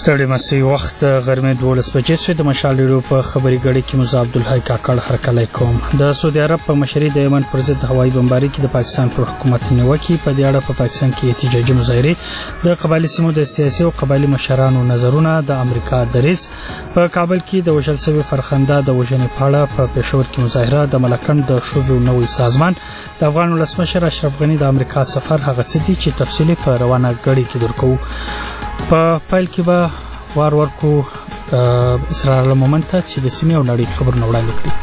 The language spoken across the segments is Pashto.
ستړي مسي وخت غرمې 12 بجې شوې د مشال ریډیو په خبري غړي کې مزه عبدالحی کاکړ هرکلی کوم. د سعودي عرب په مشرۍ د یمن پر ضد هوایي بمباري کې د پاکستان پر حکومت نیوکې په دې اړه په پاکستان کې احتجاجي مظاهرې د قبایلی سیمو د سیاسي او قبایلی مشرانو نظرونه د امریکا دریځ په کابل کې د وژل شوي فرخنده د وژنې په اړه په پېښور کې مظاهره د ملکند د ښځو نوی سازمان د افغان ولسمشر اشرف غني د امریکا سفر هغه څه دي چې تفصیلي په روانه غړي کې درکو. په پیل کې به وار ورکو اسرائیل مومن ته چې د سیمې او نړۍ خبرونه وړاندې کړي.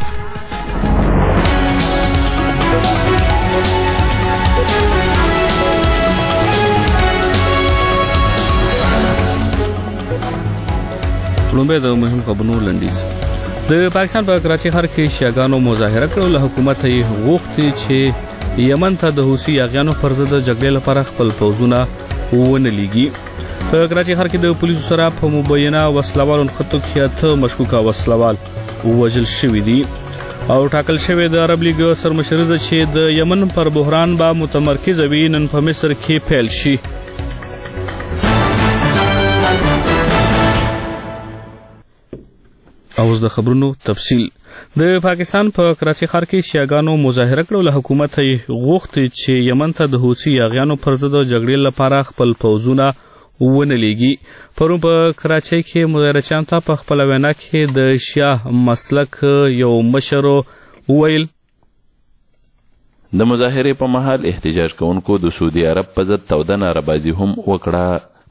لومړی د مهم خبرونو لنډیز. د پاکستان په کراچۍ ښار کې شیعاګانو مظاهره کړې. له حکومت یې غوښتي چې یمن ته د حوثي یاغیانو پر ضد د جګړې لپاره خپل پوځونه ونه لیږي. په کراچۍ ښار کې د پولیسو سره په مبینه وسلوالو نښتو کې 8 مشکوکه وسلوال وژل شوي دي او ټاکل شوی د عرب لیګ سرمشري ده چې د یمن پر بحران به متمرکز وي. نن په مصر کې پیل شي. اوس د خبرونو تفصیل. د پاکستان په کراچۍ ښار کې شیعاګانو مظاهره کړې. له حکومت یې غوښتي چې یمن ته د حوثي یاغیانو پر ضد د جګړې لپاره خپل پوځونه ونه لیږي. پرون په کراچۍ کې مظاهرچیانو ته په خپله وینا کې د شیعه مسلک یو مشر وویل د مظاهرې په مهال احتجاج کوونکو د سعودي عرب په ضد توده ناربازي هم وکړه.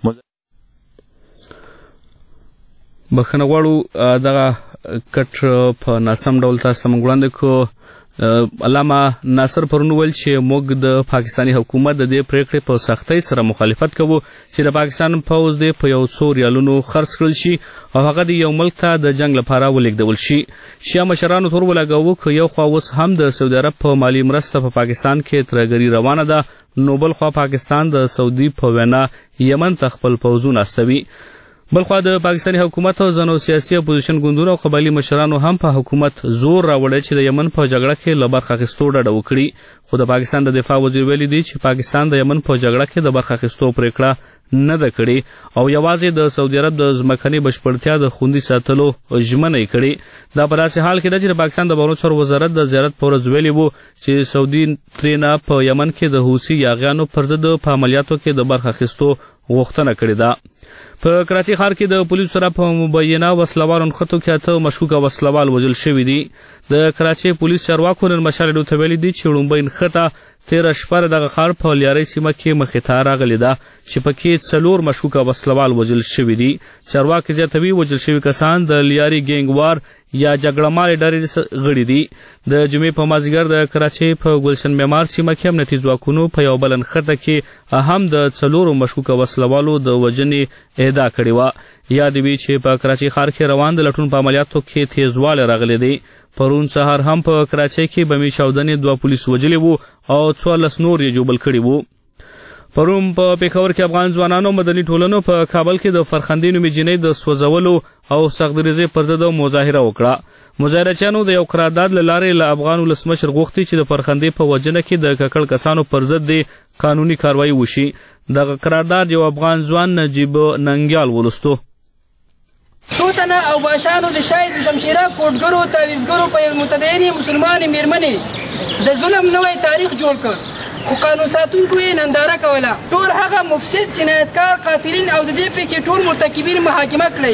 بخښنه غواړو دغه کټ په ناسم ډول تاسو ته موږ وړاندې کړو. علامه ناصر پرون ویل چې موږ د پاکستاني حکومت د دې پریکړې په سختۍ سره مخالفت کوو چې د پاکستان پوځ دې په یو څو ریالونو خرڅ کړل شي او هغه د یو ملک ته د جنگ لپاره ولېږدول شي. شیعه مشرانو تور ولګاوه که یو خوا اوس هم د سعودي عرب په مالي مرسته په پاکستان کې ترهګري روانه ده، نو بل خوا پاکستان د سعودي په وینا یمن ته خپل پوځونه استوي. بلخوا د پاکستاني حکومت او ځینو سیاسي اپوزیشن ګوندونو او قبایلي مشرانو هم په حکومت زور راوړی چې د یمن په جګړه کې له برخه اخیستو ډډه وکړي. خو د پاکستان د دفاع وزیر ویلي دی چې پاکستان د یمن په جګړه کې د برخه اخیستو پریکړه نه ده کړې او یوازې د سعودي عرب د ځمکنۍ بشپړتیا د خوندي ساتلو ژمنه یې کړې. دا په داسې حال کې ده چې د پاکستان د بهرنیو چارو وزارت د زیارت په ورځ ویلي وو چې سعودي ترېنه په یمن کې د حوثي یاغیانو پر ضد په عملیاتو کې د برخه اخیستو غوښتنه کړې ده. په کراچۍ ښار کې د پولیسو سره په مبینه وسلوالو نښتو کې 8 مشکوکه وسلوال وژل شوي دي. د کراچۍ پولیس چارواکو نن مشال ریډیو ته ویلي دي چې وړومبۍ نښته تېره شپه دغه ښار په لیارۍ سیمه کې مخې ته راغلې ده چې پکې 4 مشکوکه وسلوال وژل شوي دي. چارواکي زیاتوي وژل شوي کسان د لیارۍ ګینګ وار یا جګړه مارې ډلې غړي دي. د جمعې په مازدیګر د کراچۍ په ګلشن معمار سیمه کې امنیتي ځواکونو په یو بل نښته کې هم د 4 مشکوکه وسلوالو د وژنې ادعا کړې وه. یاد وي چې په کراچۍ ښار کې روان د لټون په عملیاتو کې تیزوالی راغلی دی. پرون سهار هم په کراچۍ کې بمي چاودنې 2 پولیس وژلي وو او 14 نور یې ژوبل کړي وو. پرون په پېښور کې افغان ځوانانو مدني ټولنو په کابل کې د فرخندې نومې جینۍ د سوځولو او سختدریزۍ پر ضد مظاهره وکړه. مظاهرچیانو د یو قرارداد له لارې له افغان ولسمشر غوښتي چې د فرخندې په وژنه کې د ککړ کسانو پر ضد د قانوني کاروایي وشي. دغه قرارداد یو افغان ځوان نجیب ننګیال ولوستو. څو تنه اوباشانو د شاید شمشیره کوټګرو تعویزګرو په یو متدینې مسلمانې میرمنې د ظلم نوی تاریخ جوړ کړ خو قانون ساتونکو یې ننداره کوله. ټول هغه مفسد جنایتکار قاتلین او د دې پکې ټول مرتکبین محاکمه کړئ.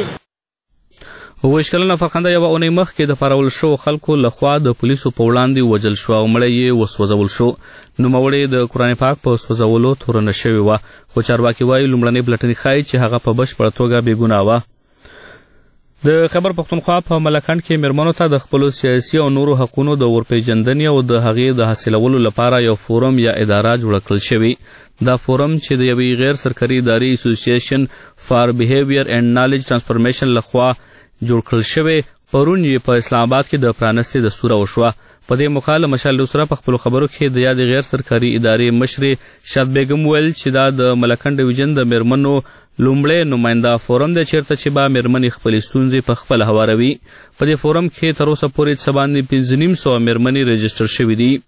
28 کلنه فرخنده یوه اونۍ مخکې د پارول شوو خلکو لخوا د پولیسو په وړاندې وژل شوه او مړی یې وسوځول شو. نوموړې د قرآن پاک په سوځولو تورنه شوې وه خو چارواکي وایي لومړنۍ پلټنې ښایي چې هغه په بشپړه توګه بېګناه وه. د خیبر پښتونخوا په ملکند کې میرمنو ته د خپلو سیاسي او نورو حقونو د ورپېژندنې او د هغې د حاصلولو لپاره یو فورم یا اداره جوړه کړل شوې. دا فورم چې د یوې غیر سرکاري ادارې اسوسییشن فار بیهیویر اینډ نالج ټرانسفرمیشن لخوا جوړ کړل شوی پرون یې په اسلام آباد کې د پرانستې دستوره وشوه. په دې موخه له مشال ریډیو سره په خپلو خبرو کې د یادې غیر سرکاري ادارې مشرې شاد بیګم ویل چې دا د ملکند ډویژن د میرمنو لومړی نماینده فورم دی چیرته چې به میرمنې خپلې ستونزې په خپله هواروي. په دې فورم کې تر اوسه پورې څه باندې 5,500 میرمنې رجسټر شوي دي.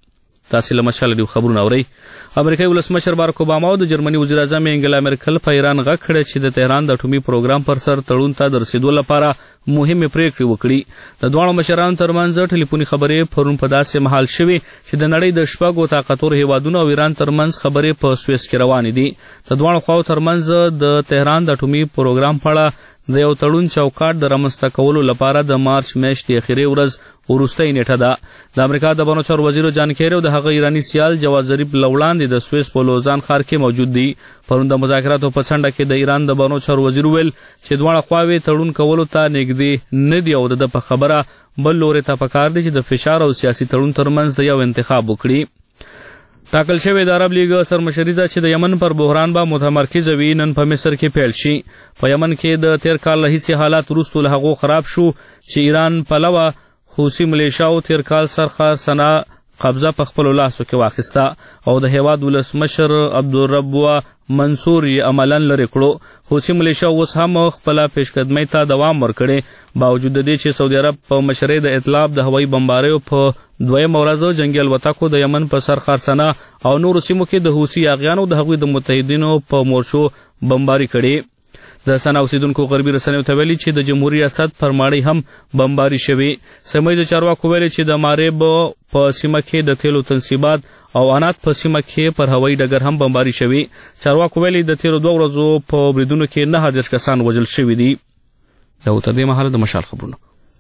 تاسې له مشال ډیو خبرونه اورئ. امریکایي ولسمشر بارک اوباما او د جرمني وزیر اعظم انګلا مرکل په ایران غږ کړی چې د تهران د اټومي پروګرام پر سر تړون ته د رسیدو لپاره مهمې پریکړې وکړي. د دواړو مشرانو ترمنځ ټلیفوني خبرې پرون په داسې مهال شوې چې د نړۍ د شپږو طاقتور هیوادونو او ایران ترمنځ خبرې په سویس کې روانې دي. د دواړو خواو ترمنځ د تهران د اټومي پروګرام په اړه د یو تړون چوکاټ د رامنځته کولو لپاره د مارچ میاشتې اخري ورځ وروستۍ نیټه ده. د امریکا د بهرنیو چارو وزیر جان کیری او د هغه ایراني سیال جواد ظریف له وړاندې د سویس په لوزان ښار کې موجود دي. پرون د مذاکراتو په څنډه کې د ایران د بهرنیو چارو وزیر وویل چې دواړه خواوې تړون کولو ته نږدې نه دي او د ده په خبره بل لوري ته پکار دی چې د فشار او سیاسي تړون ترمنځ د یو انتخاب وکړي. ټاکل شوې د عرب لیګ سرمشري ده چې د یمن پر بحران به متمرکزه وي نن په مصر کې پیل شي. په یمن کې د تیر کال راهیسې حالات وروسته له هغو خراب شو چې ایران پلوه حوثي ملیشاو تیر کال سرخار سنا قبضه په خپلو لاسو کې واخیسته او د هیواد ولسمشر عبدالرب منصور یې عملا لرې کړو. حوثي ملیشا اوس هم خپله پیشقدمۍ ته دوام ورکړی باوجود د دې چې سعودي عرب په مشرۍ د اطلاف د هوایي بمباریو په دویمه ورځ جنګي الوتکو د یمن په سر خرسنه او نورو سیمو کې د حوثي یاغیانو د هغوی د متحدینو په مورچو بمباري کړې. د سنا اوسیدونکو غربي رسنیو ته ویلي چې د جمهوریت ریاست پر ماڼۍ هم بمباري شوې. سیمه ییزو چارواکو ویلي چې د ماریب په سیمه کې د تیلو تنصیبات او انات په سیمه کې پر هوایي ډګر هم بمباري شوې. چارواکو ویلي د تیرو 2 ورځو په بریدونو کې 9 کسان وژل شوي دي. دا تر دې مهاله د مشال خبرونه.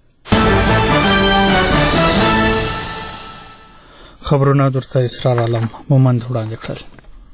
خبرونه درته اسرار عالم مومند وړاندې کړل.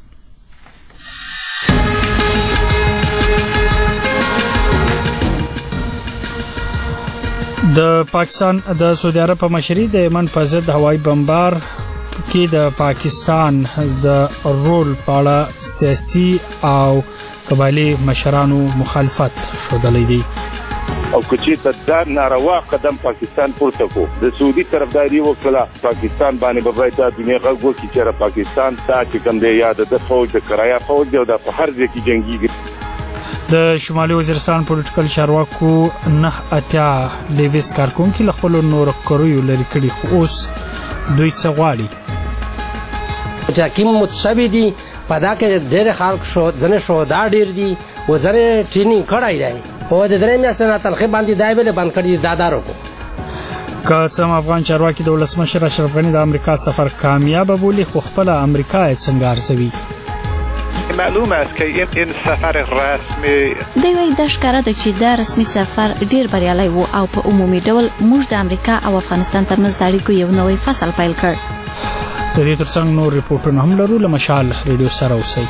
د پاکستان د سعودي عرب په مشرۍ د یمن په ضد هوایي بمبار کې د پاکستان د رول په اړه سیاسي او قبایلي مشرانو مخالفت ښودلی دی. او کچې ته دا ناروا قدم پاکستان پورته کو د سعودي طرفداري وکړه پاکستان باندې به باید د دنیا غږ وکړي چې پاکستان ته چې کوم دی یا د فوج د کرایا فوج دی او د په هر ځای کې جنګي. د شمالي وزیرستان پولیټیکل چارواکو 9 لیویس کارکونکي له خپلو نورو کړیو لرې کړي خو اوس دوی څه غواړي. چې کوم متشابه دي په دا کې ډېر خلک شو ځنې شهدا ډېر دي و ځنې ټرینینګ کړی دی او د درې میاشتې نه تنخیح باندې دا ویلې بند کړي دادارو کو. که څه افغان چارواکي د ولسمشر اشرف غني د امریکا سفر کامیاب بولي خو خپله امریکا یې څنګه ارزوي. معلوم است که این سفر رسمی دی وایي دا ښکاره ده چې دا رسمي سفر ډیر بریالی و او په عمومي ډول موږ د امریکا او افغانستان ترمنځ د اړیکو یو نوی فصل پیل کړ. د دې ترڅنګ نور ریپورټونه هم لرو. له مشال ریډیو سره اوسئ.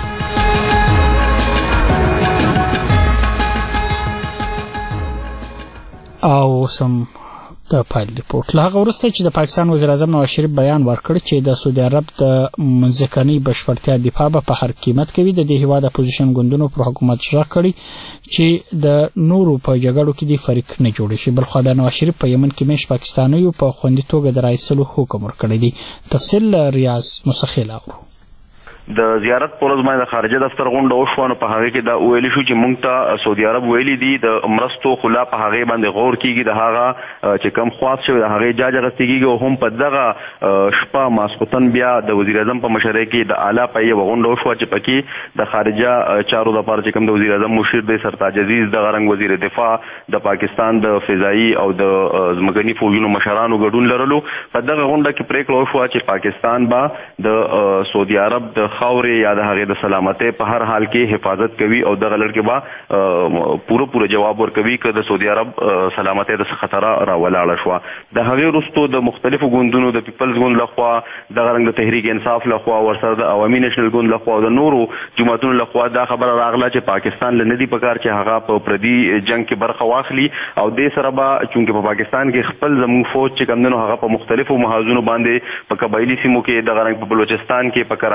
او سم د پایل ریپورت له هغه وروسته چې د پاکستان وزیر اعظم نواز شریف بیان ورکړ چې د سعودي عرب د منځکنۍ بشپړتیا دفاع به په هر قیمت کوي. د دې هیواد اپوزیشن ګوندونو پر حکومت ژغ کړی چې د نورو په جګړو کې د فریق نه جوړ شي. بلخوا د نواز شریف په یمن کې میشت پاکستانیو په خوندي توګه د راایستلو حکم ورکړی دی. تفصیل ریاض مسخیل اورو. د زیارت پر ورځ باندې خارجه دفتر غونډه وشوه نو په هغه کې دا ویل شو چې موږ ته سعودي عرب ویلي دي د مرستو خلا په هغه باندې غور کیږي د هغه چې کم خواص شوی د هغه جاج غستېږي او هم په دغه شپه ماسختن بیا د وزیر اعظم په مشرۍ کې د اعلی پایې غونډه وشوه چې پکې د خارجه چارو لپاره چې کوم د وزیر اعظم مشیر د سرتاج عزیز د غرنګ وزیر دفاع د پاکستان د فضائي او د ځمکني فوجونو مشرانو ګډون لرلو. په دغه غونډه کې پریکړه وشوه چې پاکستان به د سعودي عرب د خاورې یا د هغې د سلامتۍ په هر حال کې حفاظت کوي او دغه لړ کې به پوره جواب ورکوي که د سعودي عرب سلامتۍ د څه خطره راولاړه شوه. د هغې وروستو د مختلفو ګوندونو د پیپلز ګوند لخوا دغه رنګ د تحریک انصاف لخوا ورسره د عوامي نیشنل ګوند لخوا او د نورو جماعتونو لخوا دا خبره راغله چې پاکستان له نه دي پکار چې هغه په پردي جنګ کې برخه واخلي او دې سره به چونکې په پاکستان کې خپل زموږ فوج چې کوم دی نو هغه په مختلفو محاذونو باندې په قبایلي سیمو کې دغه رنګ په بلوچستان کې په کراچۍ کې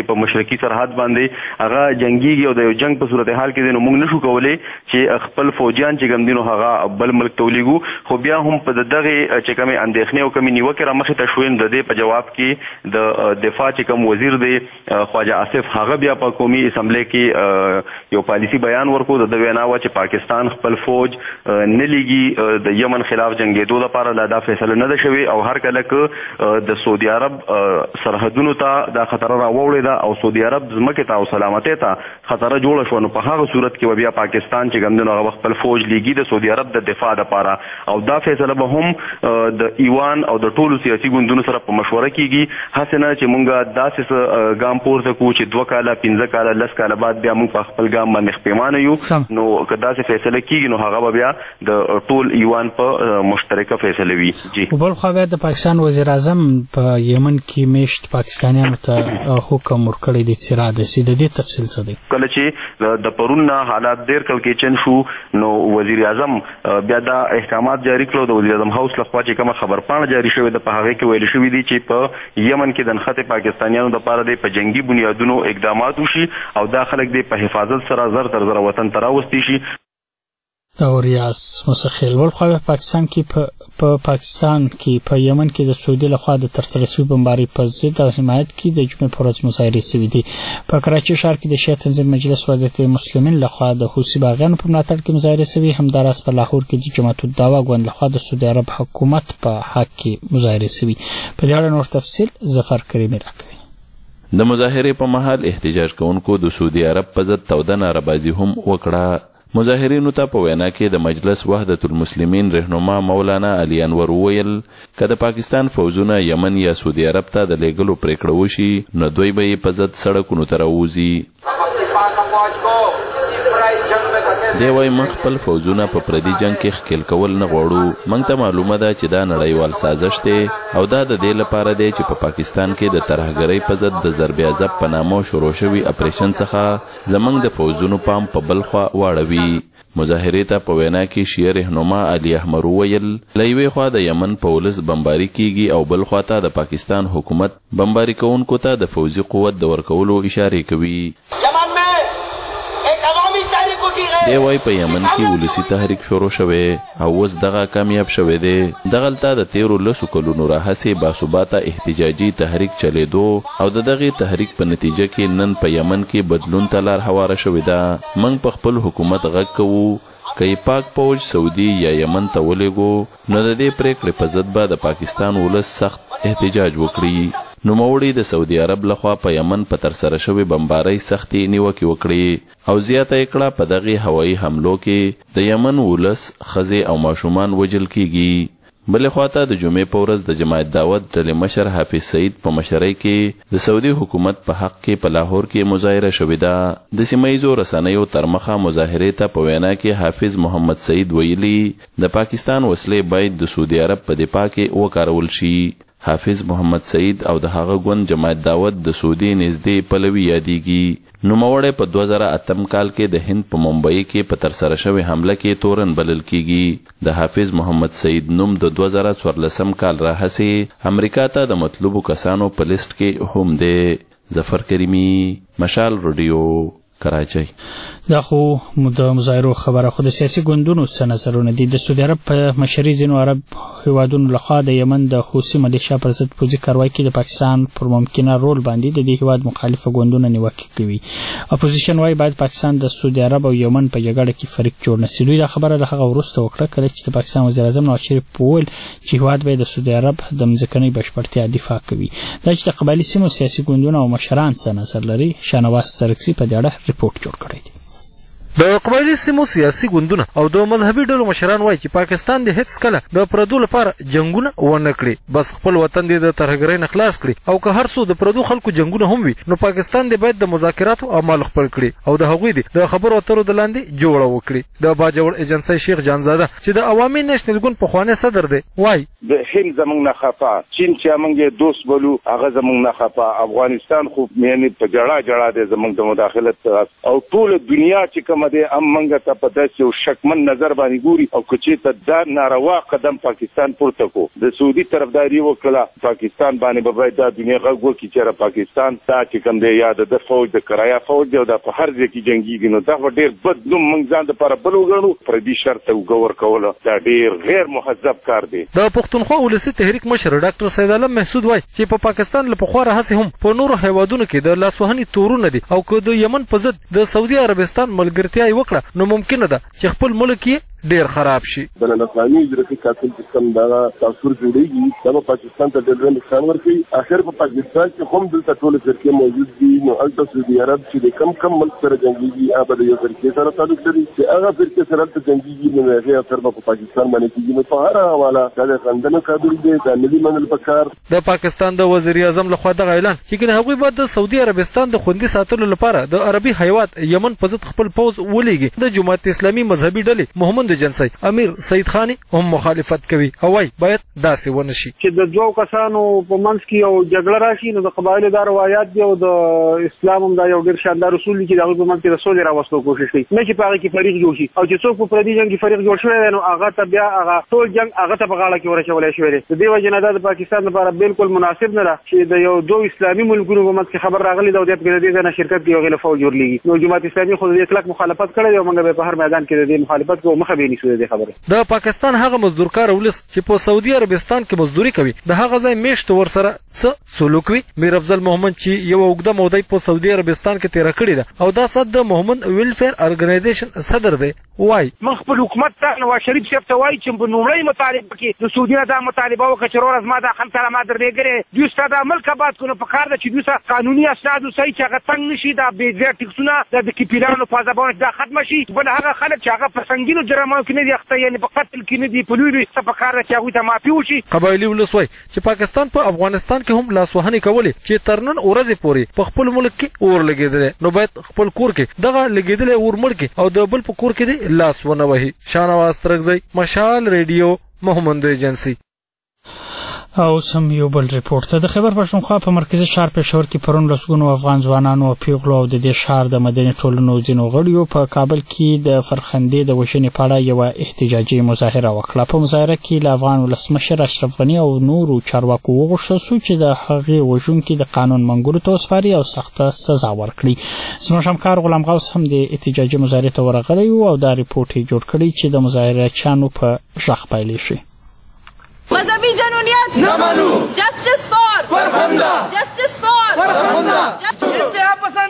باندې په مشرقي سرحد باندې هغه جنگيږي او د یو جنگ په صورتحال کې موږ نشو کولای چې خپل فوجیان چې کوم دي نو هغه بل ملک ته ولېږو خو بیا هم په دغه چې کومې اندېښنې او کومې نیوکې رامخې ته شوې د دې په جواب کې د دفاع چې کوم وزیر دی خواجه آصف هغه بیا په قومي اسمبلی کې یو پالیسي بیان ورکو د وینا و چې پاکستان خپل فوج نه لېږي د یمن خلاف جنگېدو لپاره دا فیصله نه ده شوې او هر کله که د سعودي عرب سرحدونو ته دا خطر راوړی ده او سعودي عرب ځمکې ته او سلامتۍ ته خطر جوړه شو نو په هغه صورت کې بیا پاکستان چې کوم دی نو هغه خپل فوج لېږي د سعودي عرب د دفاع لپاره او دا فیصله به هم د ایوان او د ټولو سیاسي ګوندونو سره په مشوره کیږي هڅه نه چې مونږ داسې ګام پورته کوو چې 2 کاله 15 کاله 10 کاله بعد بیا مونږ په خپل ګام باندې خپېمانه یو نو که داسې فیصله کیږي نو هغه بیا د ټول ایوان په مشترکه فیصله وي. جی بل خو د پاکستان وزیر اعظم په یمن کې میشت پاکستانیانو ته حکم ورکړی دی چې را دي د دې تفصیل څه دی. کله چې د پرون حالات ډېر کړکېچن شو نو وزیر اعظم بیا دا احکامات جاری کړو د وزیر اعظم هاوس لخوا چې کومه خبرپاڼه جاری شوې ده په هغه کې ویل شوي دي چې په یمن کې د نښتې پاکستانیانو لپاره د په جنگي بنیادونو اقدامات وشي او دا خلک د په حفاظت سره زر تر زر وطن ته راوستي شي. او ریاض مسخیل ولخوا پاکستان کې په یمن کې د سعودي لخوا د ترسره شوی بمباري په ضد او حمایت کې د جمعې پر ورځ مظاهرې شوې دي. په کراچي ښار کې د شیعه تنظیم مجلس وحدت المسلمین لخوا د حوثي باغیانو په ملاتړ کې مظاهرې شوې. همداراز په لاهور کې د جماعت الدعوه ګوند لخوا د سعودي عرب حکومت په حق کې مظاهرې شوې. په دې اړه نور تفصیل ظفر کریمي راکوي. د مظاهرې په مهال احتجاج کوونکو د سعودي عرب په ضد توده ناربازي هم وکړه. مظاهرینو ته په وینا کې د مجلس وحدت المسلمین رهنما مولانا علي انور وویل که د پاکستان فوجونه یمن یا سعودي عرب ته د لیږلو پریکړه وشي نو دوی به په ضد سړکونو ته راوځي. دی وايي موږ خپل فوجونه په پردي جنگ کې ښکیل کول نه غواړو. موږ ته معلومه ده چې دا نړیوال سازش دی او دا د دې لپاره دی چې په پاکستان کې د ترهګرۍ په ضد د ضرب عذاب په نامه شروع شوي اپریشن څخه زموږ د فوجونو پام په بل خوا واړوي. مظاهرې ته په وینا کې شیعه رهنما علي احمر وویل له یوې خوا د یمن په ولس بمباري کیږي او بل خوا ته د پاکستان حکومت بمباري کوونکو ته د فوجي قوت د ورکولو اشارې کوي. دی وايي په یمن کې ولسی تحریک شروع شوی او اوس دغه کامیاب شوی دی. دغلته د 13 کلونو راهیسې باثباته احتجاجي تحریک چلیدو او د دغه تحریک په نتیجه کې نن په یمن کې بدلون ته لار هواره شوې ده. موږ په خپل حکومت غږ کوو که پاک پوج سعودي یا یمن ته ولېږو نو د دې پریکړې په ضد به د پاکستان ولس سخت احتجاج وکړي. نوموړي د سعودي عرب لخوا په یمن په ترسره شوې بمبارۍ سختې نیوکې وکړې او زیاته یې کړه په دغې هوایي حملو کې د یمن ولس ښځې او ماشومان وژل کیږي. بلې خواته د جمعې په ورځ د جماعت دعوت ډلې مشر حافظ سعید په مشرۍ کې د سعودي حکومت په حق کې په لاهور کې مظاهره شوې ده. د سیمه ییزو رسنیو تر مخه مظاهرې ته په وینا کې حافظ محمد سعید ویلي د پاکستان وسلې باید د سعودي عرب په دفاع کې وکارول شي. حافظ محمد سعید او د هغه ګوند جماعت دعوت د سعودي نږدې پلوي یادېږي. نوموړی په 2008 کال کې د هند په ممبئی کې په ترسره شوې حمله کې تورن بلل کیږي. د حافظ محمد سعید نوم د 2014 کال راهیسې امریکا ته د مطلوبو کسانو په لیست کې هم دی. ظفر کریمي، مشال رادیو، کراچۍ. دا خو د مظاهرو خبره خو د سیاسي ګوندونو څه نظرونه دي. د سعودي عرب په مشرۍ ځینو عرب هیوادونو لخوا د یمن د حوثي ملیشیا پر ضد پوځي کاروای کې د پاکستان پر ممکنه رول باندې د دې هیواد مخالفه ګوندونه نیوکې کوي. اپوزیشن وايي باید پاکستان د سعودي عرب او یمن په جګړه کې فریق جوړ نه شي. دوی دا خبره له هغه وروسته وکړه کله چې د پاکستان وزیر اعظم نواز شریف وویل چې هیواد به د سعودي عرب د ځمکنۍ بشپړتیا دفاع کوي. دا چې د قبایلي سیمو سیاسي ګوندونه او مشران څه نظر لري شاهنواز ترکسي په دې اړه ریپورت جوړ کړی دی. د قبایلي سیمو سیاسي ګوندونه او د مذهبي ډلو مشران وایي چې پاکستان د هیڅ کله د پردو لپاره جنگونه ونه کړي، بس خپل وطن د ترهګرۍ نه خلاص کړي او که هر څو د پردو خلکو جنگونه هم وي نو پاکستان د باید د مذاکراتو عمل خپل کړي او د هغوی د خبرو اترو د لاندې جوړه وکړي. د باجوړ ایجنسی شیخ جانزاده چې د عوامي نېشنل ګوند پخوانی صدر دی وایي د هند زمونږ نه خفا، چین چې موږ دوست بولو هغه زمونږ نه خفا، افغانستان خو مینه په جړه جړه د زمونږ د مداخلت او ټول دنیا چې کوم دی منګه ته په داسې یو شکمن نظر باندې ګوري او که چېرته دا ناروا قدم پاکستان پورته کو د سعودي طرفداري وکړه پاکستان باندې به باید دا دنیا غږ وکړي چې پاکستان دا چې کوم دی یا د فوج د کرایا فوج دی او دا په هر ځای کې جنګېږي نو دا به ډېر بد نوم موږ ځان دپاره بل وګڼو پردي شر ته اوږه ورکوله دا ډېر غیر مهذب کار دی. د پښتونخوا ولسي تحریک مشر ډاکټر سید عالم محسود وایي چې په پاکستان له پخوا راهیسې هم په نورو هیوادونو کې د لاسوهنې تورونه دي او که د یمن په ضد د سعودي عربستان ملګرتیا یې وکړه نو ممکنه ده چې خپل ملک یې ډیر خراب شي. بل افغاني اجرافي قاتل چې کوم دا تاثیر جوړیږي دا پاکستان ته ډېر نقصان ورکوي. اخر په پاکستان کې هم دلته ټول فرقې موجود دي نو هلته سعودي عرب چې د کم ملک سره جنګېږي هغه د یو فرقې سره تعلق لري چې هغه فرقې سره هلته جنګېږي نو هغې اثر به په پاکستان باندې کېږي. نو په هره حواله دا د خندنه قابل دی دا ملي منل پکار. د پاکستان د وزیر اعظم لخوا دغه اعلان چې ګنې هغوی به د سعودي عربستان د خوندي ساتلو لپاره د عربي هیواد یمن په ضد خپل پوځ ولېږي. د جماعت اسلامي مذهبي ډلې محمد جنسي امیر سید خانی هم مخالفت کوي او وايي باید داسې ونه شي چې د دوه کسانو په منځ کې یو جګړه راشي نو د قبایلو دا روایت دی او د اسلام هم دا یو ډېر شاندار اصول دي چې د هغوی په منځ کې د سولې راوستلو کوشش کوي نه چې په هغې کې فریق جوړ شي او چې څوک په پردي جنګ کې فریق جوړ شوی دی نو هغه ته بیا هغه ټول جنګ هغه ته په غاړه کې ورچولی شوی دی. د دې وجې نه دا د پاکستان لپاره بالکل مناسب نه ده چې د یو دوه اسلامي ملکونو په منځ کې خبر راغلی ده او دی په دې ځای نه شرکت کوي او هغې له فوج جوړېږي. نو جماعت اسلامي خو د دې کلک مخالفت کړی دی او موږ به په هر میدان کې د دې مخالفت کوو مخه به یې نیسو د دې خبرې. د پاکستان هغه مزدورکار ولس چې په سعودي عربستان کې مزدوري کوي د هغه ځای میشتو ورسره څه سلوک وي. میر افضل محمد چې یو اوږده موده په سعودي عربستان کې تېره کړې ده او دا صد د محمد ویلفیر ارګنایزیشن صدر دی وایي موږ خپل حکومت ته نواز شریف صاحب ته وایي چې په لومړۍ مطالبه کې د سعودي نه دا مطالبه وکړه چې وروره زما دا خلک سره ما درلېږلې دوی ستا دا ملک آباد کړو په کار ده چې دوی سره قانوني اسناد وسایي چې هغه تنګ نه شي دا بېځایه ټکسونه د کیپیلانو پازابانو دا ختمه شي. بل هغه خلک چې هغه په سنګینو جرمانو کې نه دي اخته یعنې په قتل کې نه دي په لوی څه په کار ده چې هغوی ته معافي وشي. قبایلي ولس وایي چې پاکستان په افغانستان کې هم لاسوهنې کولې چې تر نن ورځې پورې په خپل ملک کې اور لګېدلی نو باید خپل کور کې دغه لګېدلی اور مړ کړي او د بل په کور کې دې لاس ونه وهي. شاهنواز ترکزی مشال ریډیو محمد ایجنسی. او سم یو بل ریپورت ته د خیبر پښتونخوا په مرکزی ښار پېښور کې پرون لسګونو افغان ځوانانو او پیغلو او د دې ښار د مدني ټولنو ځینو غړیو په کابل کې د فرخندې د وژنې په اړه یوه احتجاجي مظاهره وکړه. په مظاهره کې له افغان ولسمشر اشرف غني او نورو چارواکو وغوښتل شو چې د هغې وژونکي د قانون منګولو ته وسپاري او سخته سزا ورکړي. زموږ همکار غلام غوث هم د احتجاجي مظاهرې ته ورغلی و او دا ریپورټ یې جوړ کړی چې د مظاهرچیانو په غږ پیل شي. مذهبی جنونیت نہ مانو. جسٹس فار فرخندہ. جسٹس فار فرخندہ. انتہا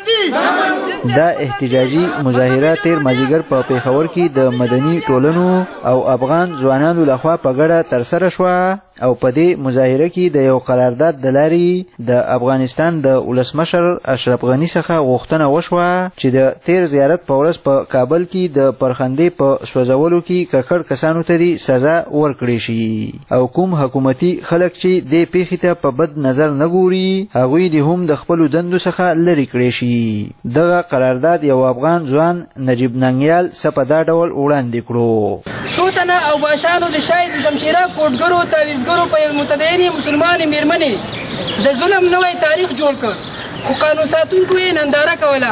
پسندی. دا احتجاجي مظاهره تیر مازیګر په پیښور کې د مدني ټولنو او افغان ځوانانو لخوا په ګډه ترسره شوه او په دې مظاهره کې د یو قرارداد د لارې د افغانستان د ولسمشر اشرف غني څخه غوښتنه وشوه چې د تیر زیارت په ورځ په کابل کې د پرخندې په سوځولو کې ککړ کسانو ته دې سزا ورکړې شي او کوم حکومتي خلک چې دې پیښې ته په بد نظر نه ګوري هغوی دې هم د خپلو دندو څخه لرې کړی شي. دغه قرارداد یو افغان ځوان نجیب ننګیال څه په دا ډول وړاندې کړو. څو تنه اوباشانو د شاید شمشیره کوټګرو تعویزګرو په متدینې مسلمانې میرمنې د ظلم نوی تاریخ جوړ کړ خو قانون ساتونکو یې ننداره کوله.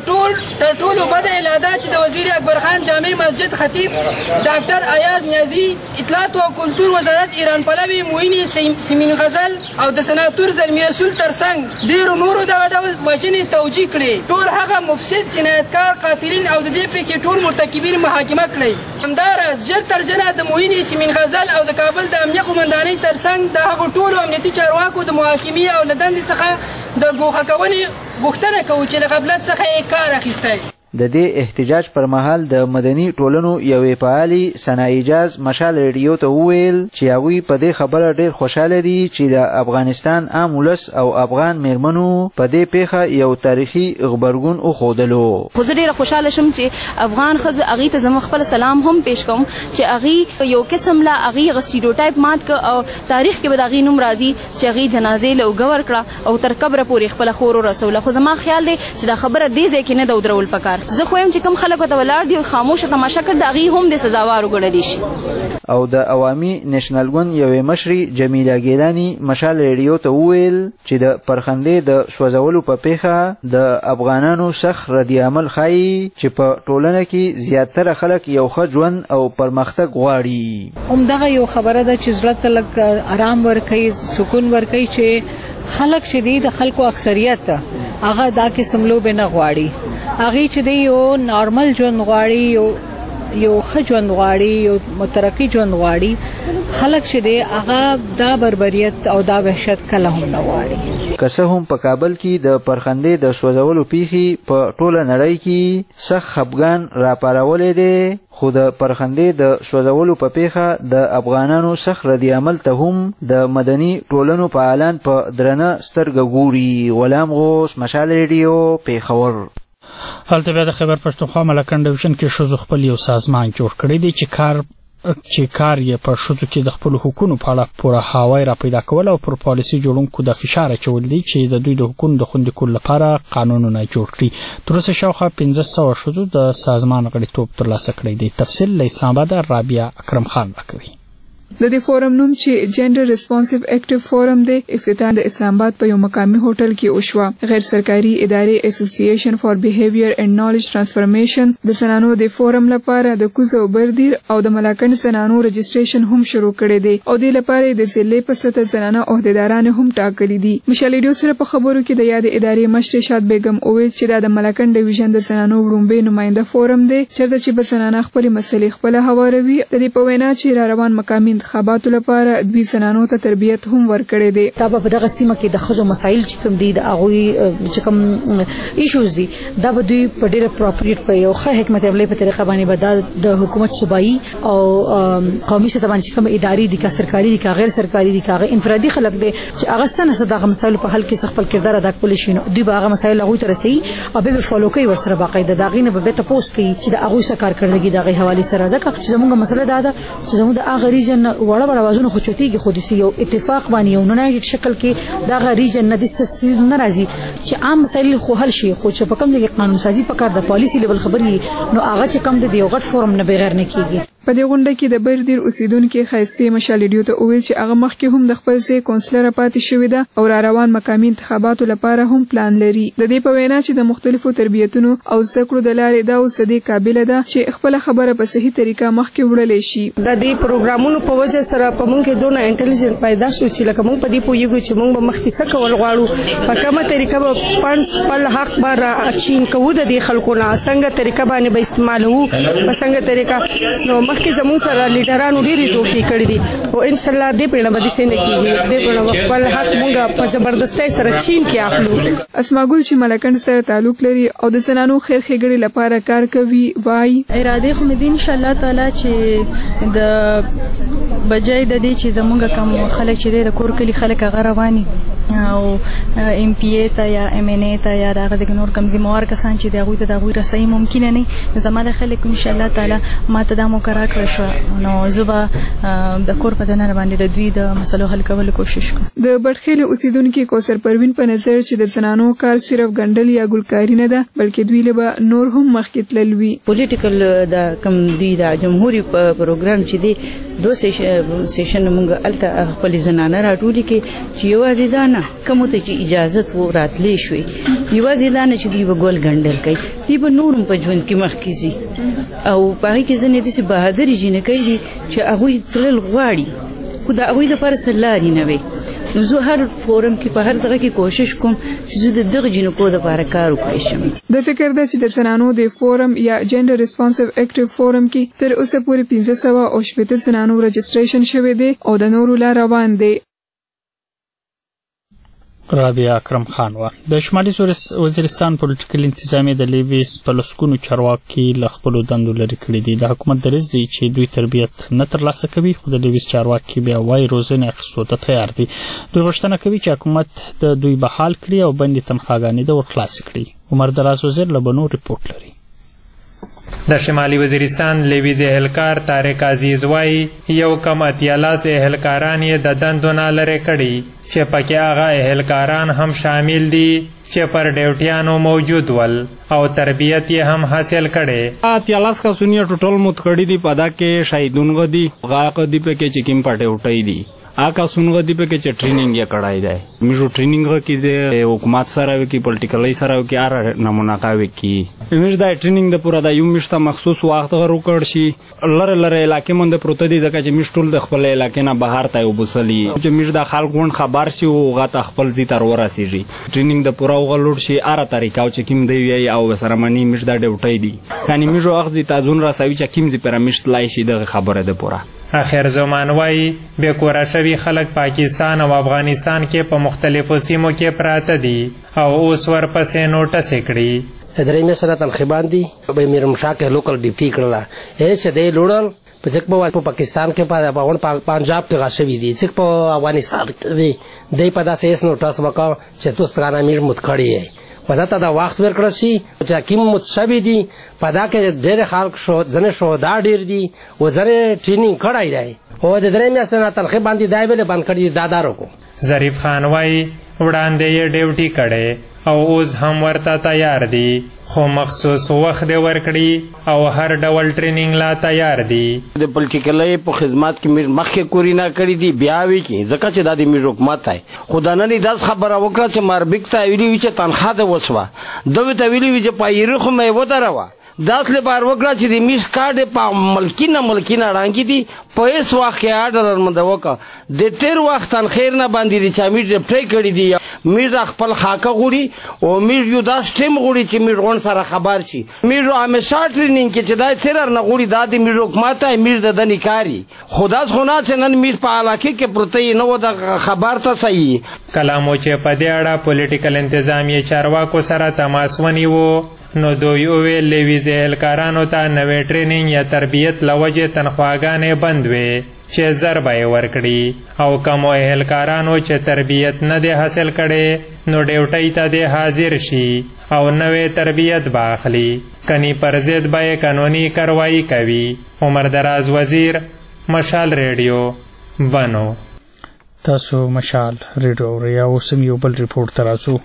تر ټولو بده اله ده چې د وزیر اکبر خان جامع مسجد خطیب ډاکټر ایاز نیازي اطلاعات او کلتور وزارت ایران پلوي مویني سیمین غزل او د سناتور زلمی رسول ترڅنګ ډېرو نورو دغه ډول وژنې توجیه کړې. ټول هغه مفسد جنایتکار قاتلین او د دې پکې ټول مرتکبین محاکمه کړئ. همداراز ژر تر ژره د مویني سیمین غزل او د کابل د امنیه قومندانۍ ترڅنګ د هغو ټولو امنیتي چارواکو د محاکمې او له دندې څخه د ګوښه کونې غوښتنه کوو چې له غفلت څخه یې کار اخیستی. د دې احتجاج پر مهال د مدني ټولنو یوې فعالې ثنا ایجاز مشال ریډیو ته وویل چې هغوی په دې خبره ډېر خوشحاله دي چې د افغانستان عام ولس او افغان میرمنو په دې پیښه یو تاریخي غبرګون وښودلو. خو زه ډېره خوشحاله شم چې افغان ښځې هغې ته زما خپل سلام هم پیش کوم چې هغې یو قسم له هغې هغه سټیریوټایپ مات کړه او تاریخ کې به د هغې نوم راځي چې هغې جنازې له اوږه ورکړه او تر قبره پورې خپله خور ورسوله. خو زما خیال دی چې دا خبره دې ځای کې نه ده ودرول پکار. زه خو يم چې کوم خلک ته ولاړ دي خاموشه تماشا کړ د هغې هم د سزاوار وګڼلی شي. او د عوامي نېشنل ګوند یوې مشرې جمیله ګیلاني مشال ریډیو ته وویل چې د پرخندې د سوځولو په پیښه د افغانانو سخت ردي عمل ښایي چې په ټولنه کې زیاتره خلک یو ښه ژوند او پرمختګ غواړي. همدغه یو خبره ده چې زړه ته لږ آرام ورکوي، سکون ورکوي چې خلک چې دی د خلکو اکثریت هغه دا قسم لوبې نه غواړي، هغې چې دی یو نارمل ژوند غواړي، یو ښه ژوند غواړي، یو مترقي ژوند غواړي. خلک چې دی هغه دا بربریت او دا وحشت کله هم نه غواړي. که څه هم په کابل کې د پرخندې د سوځولو پیښې په ټوله نړۍ کې سخت خپګان راپارولی دی، خو د پرخندې د سوځولو په پیښه د افغانانو سخت ردي عمل ته هم د مدني ټولنو فعالان په درنه سترګه ګوري. غلام غوث، مشال ریډیو، پیښور. هلته بیا د خیبر پښتونخوا ملکن ډیویژن کې ښځو خپل یو سازمان جوړ کړی دی چې کار یې په ښځو کې د خپلو حقونو په اړه پوره هاوی را پیدا کول او پر پالیسي جوړونکو د فشار اچول دی چې د دوی د حقونو د خوندي کولو لپاره قانونونه جوړ کړي. تر اوسه شاوخوا 1500 ښځو د سازمان غړیتوب ترلاسه کړی دی. تفصیل له اسلام آباد رابعه اکرم خان راکوي. د دې فورم نوم چې جندر ریسپانسیو اکټیو فورم دی افتتاح د اسلام آباد په یو مقامي هوټل کې وشوه. غیر سرکاري ادارې اسوسییشن فار بیهیویر اینڈ نالج ترانسفورمیشن د زنانو د فورم لپاره د کوزه او بردیر او د ملاکنډ زنانو رجسټریشن هم شروع کړی دی او د لپاره د ضلع په سطح زنانه عہدیداران هم ټاکلي دي. مشال ریډیو سره په خبرو کې د یاد ادارې مشر شاد بیگم اویل چې دا د ملاکنډ ډیویژن د زنانو وړومبی نماینده فورم دی چېرته چې به زنانه خپل مسلې خپل هواروي. د دې په وینا چې را روان مقامي انتخاباتو لپاره دوی زنانو ته تربیت هم ورکړی دی. دا په دغه سیمه کې د ښځو مسایل چې کوم دي د هغوی چې کوم ایشوز دي دا به دوی په ډېره پراپریټ په یو ښه حکمت عملي په طریقه باندې به دا د حکومت صوبایي او قومي سطح باندې چې کوم ادارې دي که سرکاري دي که غیر سرکاري دي که هغه انفرادي خلک دي چې هغه څنګه دغه مسایلو په حل کې خپل کردار ادا کولی شي، دوی به هغه مسایل هغوی ته رسوي او بیا به فالو کوي ورسره باقاعده د هغې نه به بیا تپوس کوي چې د هغوی څه کارکردګي د هغې حوالې سره. ځکه چې زموږ مسله دا ده چې زموږ د هغه ریجن وړه اوازونه خو چوتیږي خو د یو اتفاق باندې یو یونایټډ شکل کې دغه ریجن نه د سیستم نه راځي چې عام مسایل خو حل شي، خو چې په کوم ځای کې قانون سازي پکار د پالیسي لیول خبري نو هغه چې کوم د یو غټ فورم نه بغیر نه کیږي. په دې غونډه کې د بردیر اوسیدونکو خاصه مشال ریډیو ته وویل چې هغه مخکې هم د خپل ځای کونسلر پاتې شوې ده او را روان مقامي انتخاباتو لپاره هم پلان لري. د دې په وینا چې د مختلفو تربیتونو او زده کړو د لارې دا اوس د قابل ده چې خپل خبره په صحیح طریقه مخکې وړلې شي. د دې پروګرامونو په وجه سره په موږ کې دونه انټيليجنت پیدا شو چې لکه موږ په دې پوهیږو چې موږ به مخکې څه کول غواړو، په کومه طریقه به خپل حق به اچین کوو، د دې خلکو نه څنګه طریقه باندې به استعمالوو، په څنګه طریقه نو مخکې زموږ سره لیډرانو ډېرې دوکې کړې دي او ان شاء الله دې پیړه به داسې نه کېږي، دې پیړه خپل حق موږ په زبردستۍ سره چین کې اخلو. اسماء ګل چې ملکن سره تعلق لري او د زنانو خیر ښېګړې لپاره کار کوي وایي اراده خو مې دي ان شاء الله تعالی چې د بجای د دې چې زمونږ کوم خلک چې د کور کلی خلک هغه رواني او ام پی ای ته یا ام ان ای ته یا دغه نور کم ذمہوار کسان چې دغه ته دغه رسۍ ممکن نه نو زموږ خلک ان شاء الله تعالی ما ته د مقرره کړ شو نو زبا د کور په دنه باندې د دوی د مسلو حل کولو کوشش کوم. د بټخیل اوسیدونکو کوثر پروین په نظر چې د زنانو کار صرف ګندل یا ګلکاری نه ده بلکې دوی له نور هم مخکې تللوي. پولیټیکل د کم دی د جمهوریت پروګرام چې دی دو سیشن موږ الته خپل زنانه راټولې کې چې یوازې دا نه کوم ته چې اجازه و راتلې شوې یوازې دا نه چې دی وګول ګندل کوي دی به نورم په ژوند کې مخکې زی او پاره کې ځنې دې بهادري جنې کوي چې هغه تل غواړي خو دا هغه لپاره سلاري نه وي. نو زه هر فورم کې په هر دغه کې کوشش کوم چې زه د دغه جنکو د لپاره کار وکړم. د ذکر ده چې د زنانو د فورم یا جندر ریسپانسیو اکټیو فورم کې تر اوسه پورې 1580 زنانو رجسټریشن شوی دی او د نورو لار روان دی. رابعه اکرم خان و د شمالي وزیرستان پولیټیکل انتظامی د لیویس په لسکونو چارواکي له خپلو دندو لرې کړي دي. د حکومت دریځ دی چې دوی تربیت نه ترلاسه کوي خو د لیویس چارواکي بیا وایي روزنې اخیستو ته تیار دي. دوی غوښتنه کوي چې حکومت د دوی بحال کړي او بندي تنخواګانې د ورخلاص کړي. عمر دراز وزیر له بنو ریپورت لري. د شمالي وزیرستان لیویز اهلکار طارق عزیز وایي یو کم اتیالاس اهلکاران یې د دندو نه لرې کړي چې پکې هغه اهلکاران هم شامل دي چې پر ډیوټیانو موجود ول او تربیت یې هم حاصل کړي. 43 کسونه ټوټل موت کړي دي، په دا کې شهیدون غدي غاق دی په کې چې کوم پټه وټای دي آکا سونغه دی په کې چې ټریننګ یې کړای دی. میجو ټریننګ کې د حکومت سره وکي پولیټیکلی سره وکي ار نمونه کاوي کی میج دا ټریننګ د پورا د یو مشته مخصوص وخت غرو کړ شي لره علاقې مونږ پروت دي ځکه چې میشټول د خپل علاقې نه بهر ته وبسلی چې میج د خلکو خبر شي او غته خپل زی تر ورسیږي. ټریننګ د پورا وغلوډ شي ار طریقو چې کیم دی وی او سرمنی میج دا ډیوټای دي کني میجو اخذ تازون را سوي چې کیم زی پر میشت لای شي د خبره ده پورا. اخر زمان وای به کورا شوی خلک پاکستان او افغانستان کې په مختلفو سیمو کې پراته دي او اوس ورپسې نوټس کړي. درې مې سره تنخیبان دي به میر مشاکه لوکل ډیپټي کړلا هیڅ دې لوړل په ځکه په پاکستان کې په پنجاب کې غاشوي دي ځکه په افغانستان کې دی په داسې نوټس وکاو چې تاسو څنګه میر متخړی پداته دا وخت ورکړل شي چې کوم متشابه دي پدا کې ډېر خلک شو ځنه شو دا ډېر دي و زره ټریننګ کړای دی او د درې میاشتې نه تنخیب باندې دای ویل بند کړی دادارو کو. ظریف خان وای وړاندې یې ډیوټي کړي او اوس هم ورته تیار دي خو مخصوص وخت ورکړي او هر ډول ټریننګ لا تیار دي. د پولیټیکلي په خدمات کې مخکې کورینا کړی دي بیا وی کې ځکه چې د دې حکومت ہے خدانه داس خبره وکړه چې ماربیک ته ویلي چې تنخواه ده وسوه دوی ته ویلي چې پایره خو مې ودروا داس له بار وکړه چې د میس کارت په ملکینه رانګي دي په هیڅ وخت کې آرډر مند وکړه د تیر وخت خیر نه باندې دي چې امیر ډپټي کړی دي میر خپل خاکه غوړي او میر یو داس ټیم غوړي چې میر غون سره خبر شي میر همیشه ټریننګ کې چې دای تیر نه غوړي د میر حکومت میر د دنیکاري خدا خونه چې نن میر په علاقه کې پروتې نو د خبر ته صحیح کلامو چې په دې اړه پولیټیکل انتظامیه چارواکو سره تماس ونیو نو دوی ویل لویزه اهلکارانو ته نوې ټریننګ یا تربیت لوجه تنخواګانې بند وي چې ضربه یې ورکړي او کومو اهلکارانو چې تربیت نه دی حاصل کړي نو ډیوټۍ ته دی حاضر شي او نوې تربیت باخلي کني پر ضد به قانوني کاروایی کوي. عمر دراز وزیر مشال ریډیو بنو. تاسو مشال ریډیو ریا اوسم یو بل ریپورت تراسو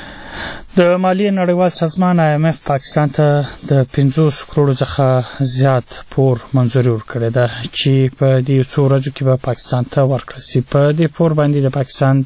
د مالیې نړیوال سازمان IMF پاکستان ته د 50 کروڑ څخه زیات پور منظوري ورکړې ده چې په دې څو ورځو کې به پاکستان ته ورکړل شي. په دې پور باندې د پاکستان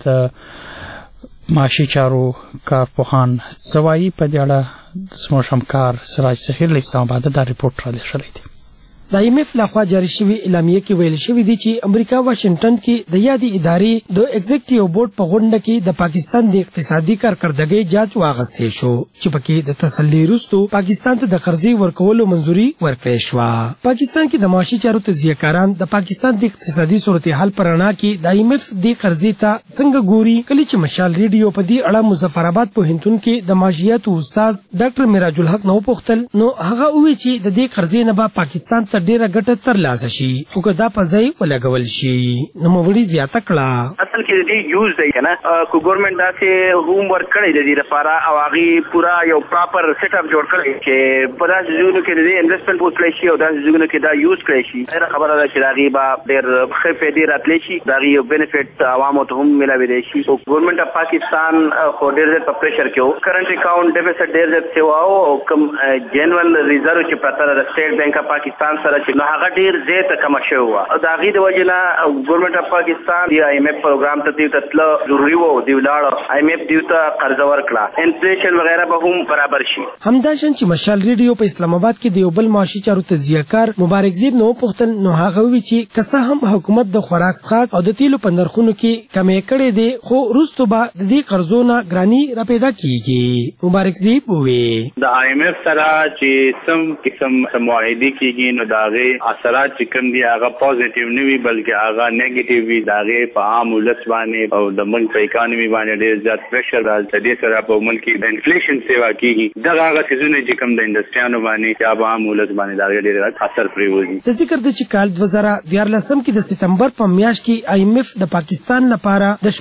د معاشي چارو کارپوهان ځوایي په دې اړه زموږ همکار سراج ظهیر له اسلام آباد دا ریپورت را لېږلی دی. د IMF لخوا جاری شوی اعلامیه کې ویل شوی دی چې امریکا واشنگټن کې د یادې ادارې د ایگزیکټیو بورډ په غونډه کې د پاکستان د اقتصادي کارکردګۍ جاج واغستې شو چې پکې د تسلی وروسته پاکستان ته د قرضې ورکولو منظوري ورکړې شو. پاکستان کې د معاشي چارو تجزیه کاران د پاکستان د اقتصادي صورتحال پر اړه کې د IMF د قرضې ته څنګه ګوري کله چې مشال ریډیو په دې اړه مظفر آباد پوهنتون کې د مالیاتو استاد ډاکټر میراج الحق نو پوښتل نو هغه وی چې د دې قرضې نه به پاکستان ته ډیره ګټه ترلاسه شي او که دا په ځای ولګول شي نو موري زیاته کړه. اصل کې دې یوز دی کنه کو ګورنمنت داسې هوم ورک کړی د دې لپاره او هغه پورا یو پراپر سیټ اپ جوړ کړی چې په داسې ځایونو کې د انویسټمنټ وکړي شي او داسې ځایونو کې دا یوز کړی شي. دا خبره ده چې هغه به ډېر ښه فائدې راتلی شي دا یو بینیفټ عوامو ته هم ملاوي دی شي. او ګورنمنت اف پاکستان خو ډېر زیات په پریشر کې وو کرنٹ اکاؤنٹ ډیفیسټ ډېر زیات سیوا او کوم جنرال ریزرو چې پرته د سټیټ بانک اف پاکستان سره چې هغه ډیر زیات کم شوی و او دا غي د وجنه ګورنمنت اف پاکستان دی IMF پروګرام ته دی تطلع ضروری وو دی ولاړ IMF دی ته قرض ورکړه انفلیشن وغیرہ به هم برابر شي. همداشان چې مشال ریډیو په اسلام آباد کې د یو بل معاشي چارو تجزیه کار مبارک زیب نو پوښتل نو هغه وی چې کسه هم حکومت د خوراک څخه او د تیلو په نرخونو کې کمې کړې دي خو وروسته به د دې قرضونو ګرانی را پیدا کیږي. مبارک زیب وی د IMF سره چې سم قسم معاهده کیږي نو داغه اثرات چې کوم دي هغه پوزټیو نه وي بلکې هغه نیگیټیو وي داغه په عام ولس باندې او د ملک په اکانومي باندې ډېر زیات پریشر راځي د سره په ملک د انفلیشن سیوا کیږي دا هغه څه چې کوم د انډستریانو باندې چې په عام ولس باندې داغه ډېر اثر پریوزي. د ذکر د چې کال 2014 کې د سپتمبر په میاشت کې IMF د پاکستان لپاره د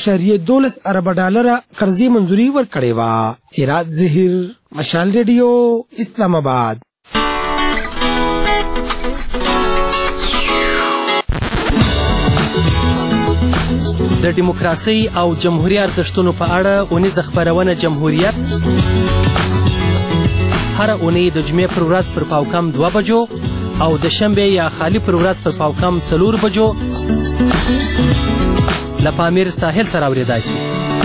4.12 ارب ډالر قرضې منظوري ورکړې و. سراج ظهیر مشال ریډیو اسلام آباد. د دیموکراسۍ او جمهوري ارزښتونو په اړه اونیزه خپرونه جمهوریت هره اونۍ د جمعې پر ورځ پر پاوکم 2 بجو او د شنبې یا خالي پر ورځ پر پاوکم 4 بجو له پامیر ساحل سره اورېدای شي.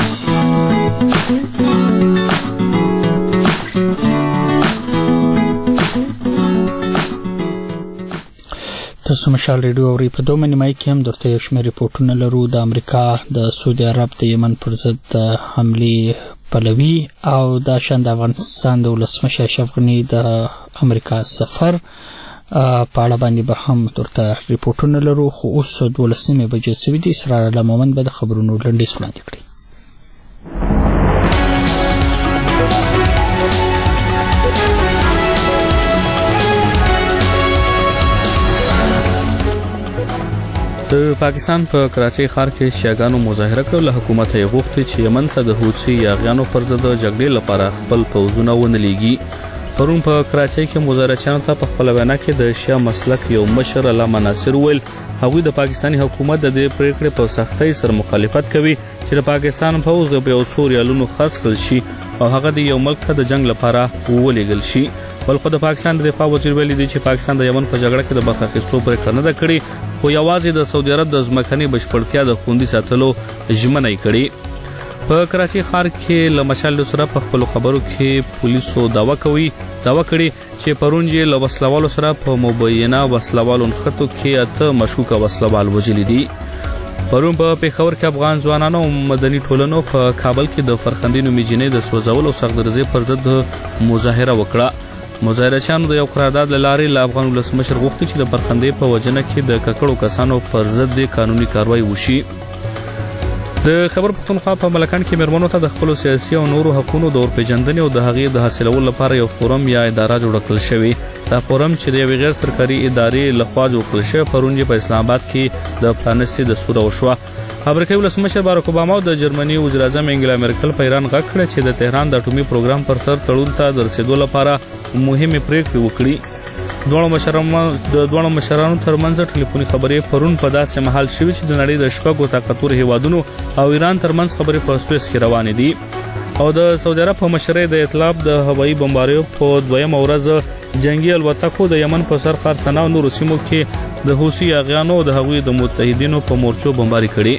تاسو مشال ریډیو اورئ. په دومره نیمایي کې هم درته یو شمېر ریپورټونه لرو. د امریکا د سعودي عرب د یمن پر ضد د حملې پلوي او دا شان د افغانستان د ولسمشر اشرف غني د امریکا سفر په اړه باندې به هم درته ریپورټونه لرو. خو اوس 12 بجې شوي دي. اسرار الله مومند به د خبرونو لنډیز وړاندې کړي. د پاکستان په کراچۍ ښار کې شیعاګانو مظاهره کړې. له حکومت یې غوښتي چې یمن ته د حوثي یاغیانو پر ضد د جګړې لپاره خپل پوځونه ونه لیږي. پرون په کراچۍ کې مظاهرچیانو ته په خپله وینا کې د شیعه مسلک یو مشر علامه ناصر وویل هغوی د پاکستاني حکومت د دې پرېکړې په سختۍ سره مخالفت کوي چې د پاکستان پوځ د یو څو ریالونو خرڅ کړل شي او هغه د یو ملک ته د جنگ لپاره ولېږل شي. بل خو د پاکستان د دفاع وزیر ویلي دی چې پاکستان د یمن په جګړه کې د برخه اخیستو پرېکړه نه ده کړې، خو یوازې د سعودي عرب د ځمکنۍ بشپړتیا د خوندي ساتلو ژمنه یې کړې. په کراچۍ ښار کې له مشال سره په خپلو خبرو کې پولیسو دعوه کړې چې پرون یې له وسلوالو سره په مبینه وسلوالو نښتو کې 8 مشکوکه وسلوال وژلي دي. پرون په پېښور کې افغان ځوانانو او مدني ټولنو په کابل کې د فرخندې نومي جینۍ د سوځولو او سختدرزۍ پر ضد مظاهره وکړه. مظاهرچیانو د یو قرارداد له لارې له افغان ولسمشر غوښتي چې د فرخندې په وژنه کې د ککړو کسانو پر ضد قانوني کاروایی وشي. د خبر پښتونخوا په ملکان کې میرمنو ته د خپلو سیاسي او نورو حقونو د ورپېژندنې او د هغې د حاصلولو لپاره یو فورم یا اداره جوړه کړل شوې. دا فورم چې د یوې غیر سرکاري ادارې لخوا جوړ کړل شوی پرون یې په اسلام آباد کې د پرانستې دستوره وشوه. امریکایي ولسمشر باراک اوباما او د جرمني وزیراعظم انګلا مرکل په ایران غږ کړی چې د تهران د اټومي پروګرام پر سر تړون ته د رسېدو لپاره مهمې پرېکړې وکړي. د دواړو مشرانو ترمنځ ټلیفوني خبرې پرون په داسې مهال شوي چې د نړۍ د 6 طاقتورو هیوادونو او ایران ترمنځ خبرې په سویس کې روانې دي. او د سعودي عرب په مشرۍ د اطلاف د هوایي بمباریو په 2مه ورځ جنگي الوتکو د یمن په سر خرسنه او نورو سیمو کې د حوثي یاغیانو او د هغوی د متحدینو په مورچو بمباري کړي.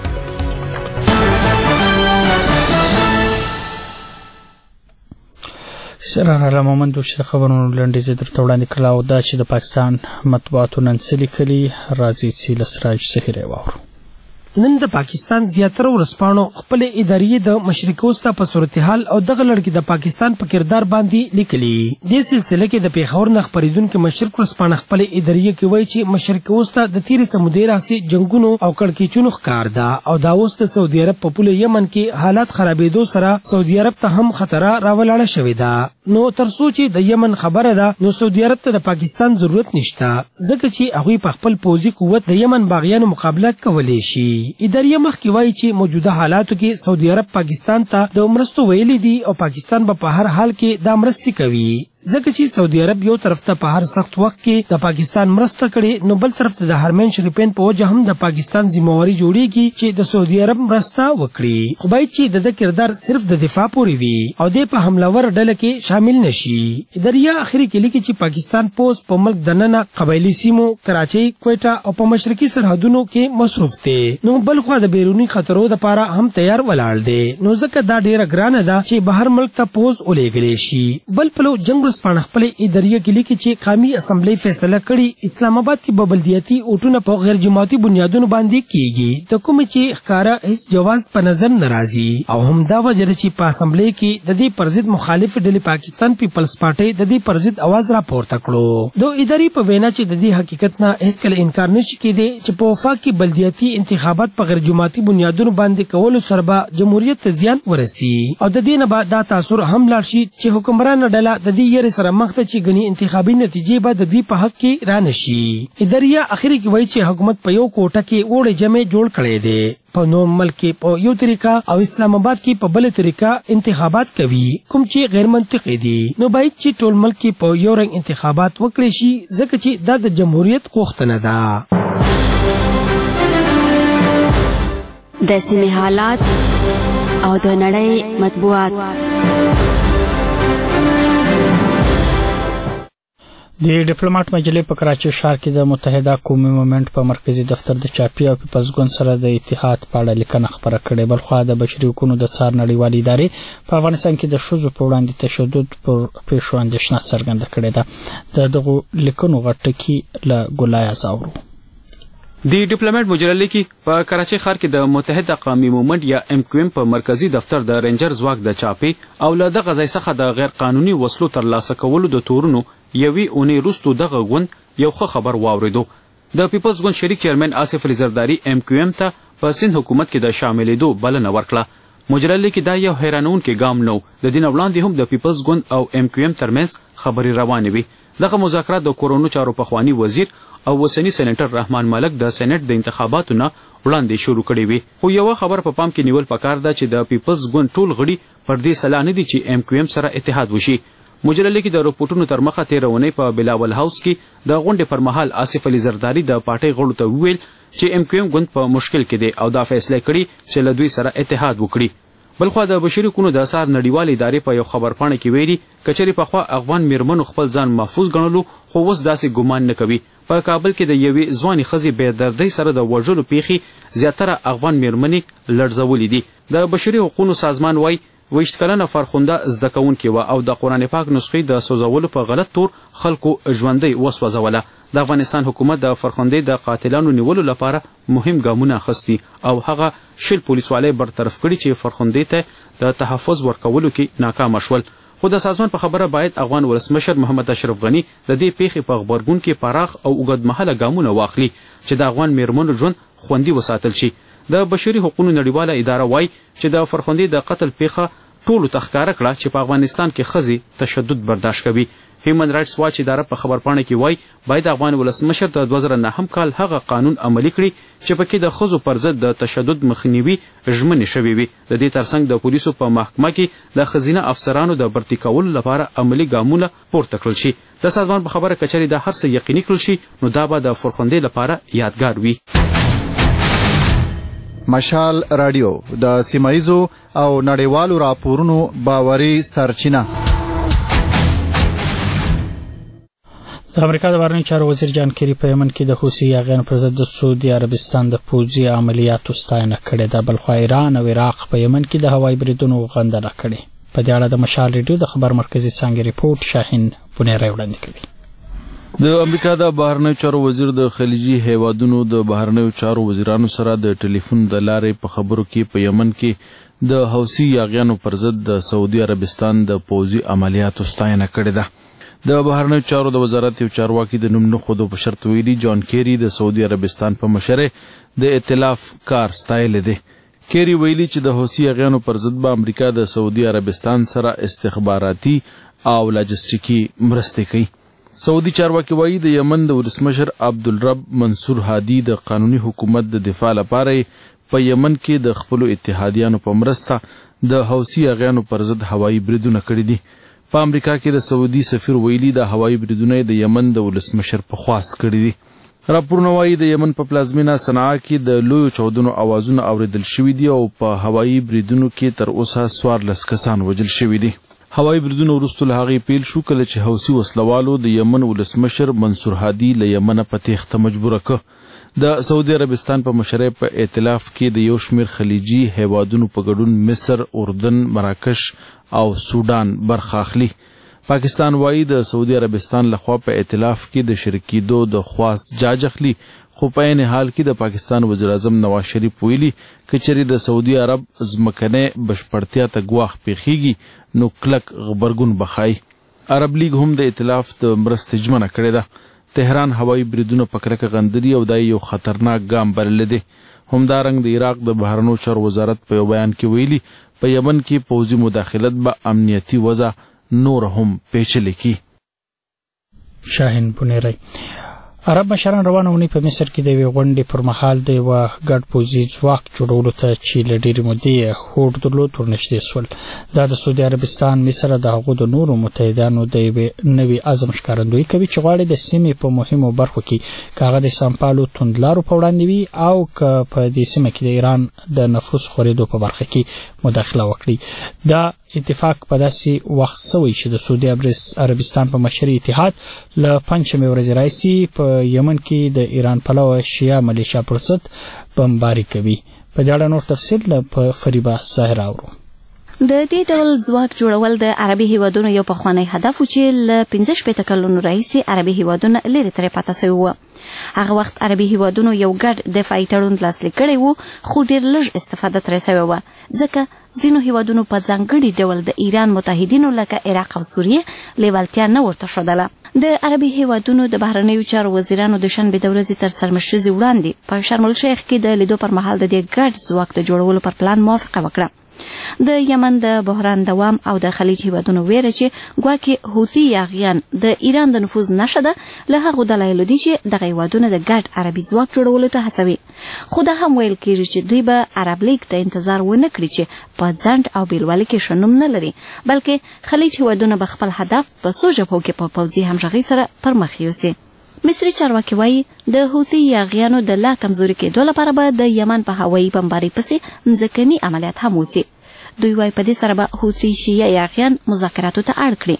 اسرار الله مومند چې د خبرونو لنډیز درته وړاندې کړل او دا چې د پاکستان مطبوعاتو نن څه لیکلي راځي چې له سراج ظهیري واورو. نن د پاکستان زیاتره ورځپاڼو خپل ادارې د مشرق وسطا په صورتحال او دغه لړ کې د پاکستان په کردار باندې لیکلي. دې سلسله کې د پیښور نه خپرېدونکي مشرق ورځپاڼه خپل ادارې کې وایي چې مشرق وسطا د تیرې سمودې راهیسې جنګونو او کړکېچونو ښکار ده او دا اوس د سعودي عرب په پوله یمن کې حالات خرابېدو سره سعودي عرب ته هم خطره راولاړه شوې ده. نو تر څو چې د یمن خبره ده نو سعودي عرب ته د پاکستان ضرورت نشته ځکه چې هغوی په خپل پوځي قوت د یمن باغیانو مقابله کولی شي. ادارې مخکې وایي چې موجوده حالاتو کې سعودي عرب پاکستان ته د مرستو ویلي دي او پاکستان به په هر حال کې دا مرستې کوي ځکه چې سعودي عرب یو طرف ته په هر سخت وخت کې د پاکستان مرسته کړي نو بل طرف ته د حرمین شریفین په وجه هم د پاکستان ذمہواری جوړیږي چې د سعودي عرب مرسته وکړي. خو باید چې د کردار صرف د دفاع پورې وي او د په حملور ډله کې شامل نشي. ادارې اخري کې لیکي چې پاکستان پوز په ملک دننه قبایلی سیمو کراچۍ کویټه او په مشرقي سرحدونو کې مصروف دی نو بل خو د بیرونی خطرو لپاره هم تیار ولاړ دی نو ځکه دا ډیره ګرانه ده چې بهر ملک ته پوز ولېږلی شي. بل پلو جنگ ورځپاڼه خپل ادارې کې لیکي چې قومي اسمبلی فیصله کړي اسلام آباد کې به بلدیاتي اوټونه په غیر جماعتي بنیادونو باندې کیږي د کوم چې ښکارا هیڅ جواز په نظر ناراضي او هم دا وجه چې په اسمبلی کې د دې پر ضد مخالف ډلې پاکستان پیپلز پارټي د دې پر ضد आवाज راپورته کړو. د ادارې په وینا چې د دې حقیقت نه هیڅ کله انکار نشي کېدی چې په وفاق کې بلدیاتي انتخابات په غیر جماعتي بنیادونو باندې کولو سره به جمهوریت ته زیان ورسي او د دې نه به دا تاثر هم لاړ شي چې حکمران ډله د دې یې سره مخ ته چې غني انتخابي نتیجې به د دې په حق کې را نشي. ادارې اخري کې وایي چې حکومت په یو کوټه کې وړې جمع جوړ کړي دي په نو ملک په یو طریقه او اسلام آباد کې په بل طریقه انتخابات کوي کوم چې غیر منطقي دي نو باید چې ټول ملک په یو رنګ انتخابات وکړي شي ځکه چې دا د جمهوریت غوښتنه ده. د سیمې حالات او د نړۍ مطبوعات. د ډیپلوماټ مجلې په کراچي ښار کې د متحده قومي مومنټ په مرکزی دفتر د چاپی او پیپلز ګوند سره د اتحاد په اړه لیکنه خپره کړې. بلخوا د بشري حقوقو د څار نړیوالې ادارې په افغانستان کې د ښځو په وړاندې تشدد پر پیښو اندېښنه څرګنده کړې ده. د دغو لیکنو غټ ټکي له ګلای ازاورو. د ډیپلوماټ مجلې کې په کراچي ښار کې د متحده قومي مومنټ یا MQM په مرکزی دفتر د رینجر ځواک د چاپی او له دغه ځای څخه د غیر قانوني وسلو ترلاسه کولو د تورونو یوې اونۍ وروسته دغه غوند یو ښه خبر واورېدو. د پیپلز ګوند شریک چیرمن آصف علي زرداري MQM ته په سند حکومت کې د شاملېدو بلنه ورکړه. مجلې کې دا یو حیرانونکی ګام نه و. د دې نه وړاندې هم د پیپلز ګوند او MQM ترمنځ خبرې روانې وي. دغه مذاکرات د کورونو چارو پخوانی وزیر او اوسنی سېنیټر رحمان ملک د سېنات د انتخاباتو نه وړاندې شروع کړي وي. خو یو خبر په پام کې نیول پکار ده چې د پیپلز ګوند ټول غړي پر دې سلا نه دي چې MQM سره اتحاد وشي. مجلې کې د رپورټونو تر مخه تیرونې په بلاول هاوس کې د غونډې پر مهال آصف علي زرداري د پارټۍ غړو ته وویل چې MQM ګوند په مشکل کې دی او دا فیصله کړي چې له دوی سره اتحاد وکړي. بلخوا د بشري حقوقو د څار نړیوالې ادارې په یو خبرپاڼه کې ویلي کچېرې پخوا افغان میرمنو خپل ځان محفوظ ګڼلو خو اوس داسې ګمان نه کوي. په کابل کې د یوې ځوانې ښځې بې دردۍ سره د وژلو پیښې زیاتره افغان میرمنې لړزولې دي. د بشري حقوقو سازمان وایي 20 کلنه فرخنده زده کوونکې وه او د قرآن پاک نسخې د سوځولو په غلط تور خلکو ژوندۍ وسوځوله. د افغانستان حکومت د فرخندې د قاتلانو نیولو لپاره مهم ګامونه اخیستي او هغه 10 پولیسوالۍ برطرف کړي چې فرخندې ته د تحفظ ورکولو کې ناکامه شول. خو د سازمان په خبره باید افغان ولسمشر محمد اشرف غني د دې پیښې په غبرګون کې پراخ او اوږدمهاله ګامونه واخلي چې د افغان میرمنو ژوند خوندي وساتل شي. د بشري حقوقو نړیواله اداره وایي چې د فرخندې د قتل پیښه ټولو ته ښکاره کړه چې په افغانستان کې ښځې تشدد برداشت کوي. هیومن رایټس واچ اداره په خبرپاڼه کې وایي باید افغان ولسمشر د 2009 کال هغه قانون عملي کړي چې پکې د ښځو پر ضد د تشدد مخنیوي ژمنې شوې وي. د دې ترڅنګ د پولیسو په محکمه کې د ښځینه افسرانو د برتي کولو لپاره عملي ګامونه پورته کړل شي. د سازمان په خبره کچرې دا هر څه یقیني کړل شي نو دا به د فرخندې لپاره یادګار وي. مشال رادیو د سیمایزو او نړیوالو راپورونو باوري سرچینه. د امریکا د بهرنیو چارو وزیر جان کیری په یمن کې د حوثي یاغیانو پر ضد د سعودي عربستان د پوځي عملیاتو ستاینه کړې ده. بلخوا ایران او عراق په یمن کې د هوایي بریدونو غندنه کړې. په دې اړه د مشال ریډیو د خبر مرکزي څانګې ریپورت شاهین بنیری وړاندې کوي. د امریکا د بهرنیو چارو وزیر د خلیجي هیوادونو د بهرنیو چارو وزیرانو سره د ټلیفون د لارې په خبرو کې په یمن کې د حوثي یاغیانو پر ضد د سعودي عربستان د پوځي عملیاتو ستاینه کړې ده. د بهرنیو چارو د وزارت یو چارواکي د نوم نه ښودو په شرط ویلي جان کیری د سعودي عربستان په مشرۍ د ائتلاف کار ستایلی دی. کیری ویلي چې د حوثي یاغیانو پر ضد به امریکا د سعودي عربستان سره استخباراتي او لاجستیکي مرستې کوي. سعودي چارواکي وایي د یمن د ولسمشر عبدالرب منصور هادي د قانوني حکومت د دفاع لپاره په یمن کې د خپلو اتحادیانو په مرسته د حوثي یاغیانو پر ضد هوایي بریدونه کړي دي. په امریکا کې د سعودي سفیر ویلي د هوایي بریدونه د یمن د ولسمشر په خواست کړي دي. راپورونه وایي د یمن په پلازمینه صنعا کې د لویو چاودنو اوازونه اوریدل شوي دي او په هوایي بریدونو کې تر اوسه 14 کسان وژل شوي دي. هوایي بریدونو وروسته له هغې پیل شو کله چې حوثي وسلوالو د یمن ولسمشر منصور هادي له یمنه په تیښته مجبوره کړ. د سعودي عربستان په مشرۍ په ائتلاف کې د یو شمېر خلیجي هیوادونو په ګډون مصر، اردن، مراکش او سودان برخه اخلي. پاکستان وایي د سعودي عربستان لخوا په ائتلاف کې د شریکېدو د خواست جاج اخلي. خو په عین حال کې د پاکستان وزیر اعظم نواز شریف ویلي که چېرې د سعودي عرب ځمکنۍ بشپړتیا ته ګواښ پیښیږي نو کلک غبرګون به ښایي. عرب لیګ هم د ائتلاف د مرستې ژمنه کړې ده. تهران هوایي بریدونه په کلکه غندلي او دا یو خطرناک ګام بللی دی. همدارنګ د عراق د بهرنیو چارو وزارت په یو بیان کې ویلي په یمن کې پوځي مداخلت به امنیتي وضع نور هم پیچلې کړي. شاهین بنیری. عرب مشران روانه ونی په مصر کې د یوې غونډې پر مهال د یوه ګډ پوځي ځواک جوړولو ته چې له ډېرې مودې هوډ درلود ورنږدې سول. دا د سعودي عربستان مصر د هغو د نورو متحدانو د یوې نوي عزم ښکارندویي کوي چې غواړي د سیمې په مهمو برخو کې که هغه د سامپالو توندلارو په وړاندې وي او که په دې سیمه کې د ایران د نفوذ خورېدو په برخه کې مداخله وکړي. دا اتفاق په داسې وخت سوی چې د سعودي عربستان په مشري اتحاد له پنجشنبې ورځې راهیسې په یمن کې د ایران پلوه شیعه ملیشیا پر ضد بمباري کوي. په دې اړه نور تفصیل په فریبه ظاهر اورو. د دې ډول ځواک جوړول د عربي هیوادونو یو پخوانی هدف و چې له 15 کلونو راهیسې عربي هیوادونه لرې ترې پاته سوي وو. هغه وخت عربي هیوادونو یو ګډ دفاعي تړون لاسلیک کړی و خو ډېر لږ استفاده ترې سوې وه ځکه ځینو هیوادونو په ځانګړي ډول د ایران متحدینو لکه عراق او سوریې لیوالتیا نه ورته ښودله. د عربي هیوادونو د بهرنیو چارو وزیرانو د شنبې د ورځې تر سرمشرزې وړاندې په شرم الشیخ کې د لیدو پر مهال د دې ګډ ځواک د جوړولو پر پلان موافقه وکړه. د یمن د بحران دوام او د خلیج هیوادونو ویره چې ګواکې حوثي یاغیان د ایران د نفوذ نښه ده له هغو دلایلو دي چې دغه هیوادونه د ګډ عربي ځواک جوړولو ته هڅوي. خو دا هم ویل کېږي چې دوی به عرب لیګ ته انتظار ونه کړي چې په ځنډ او بیلوالي کې ښه نوم نه لري بلکې خلیج هیوادونه به خپل هدف په څو جبهو کې په پوځي همغږۍ سره پر مخ یوسي. مصري چارواکي وایي د حوثي یاغیانو د لا کمزوري کېدو لپاره به د یمن په هوایي بمبارۍ پسې ځمکني عملیات هم وسي. دوی وایي په دې سره به حوثي شیعه یاغیان مذاکراتو ته اړ کړي.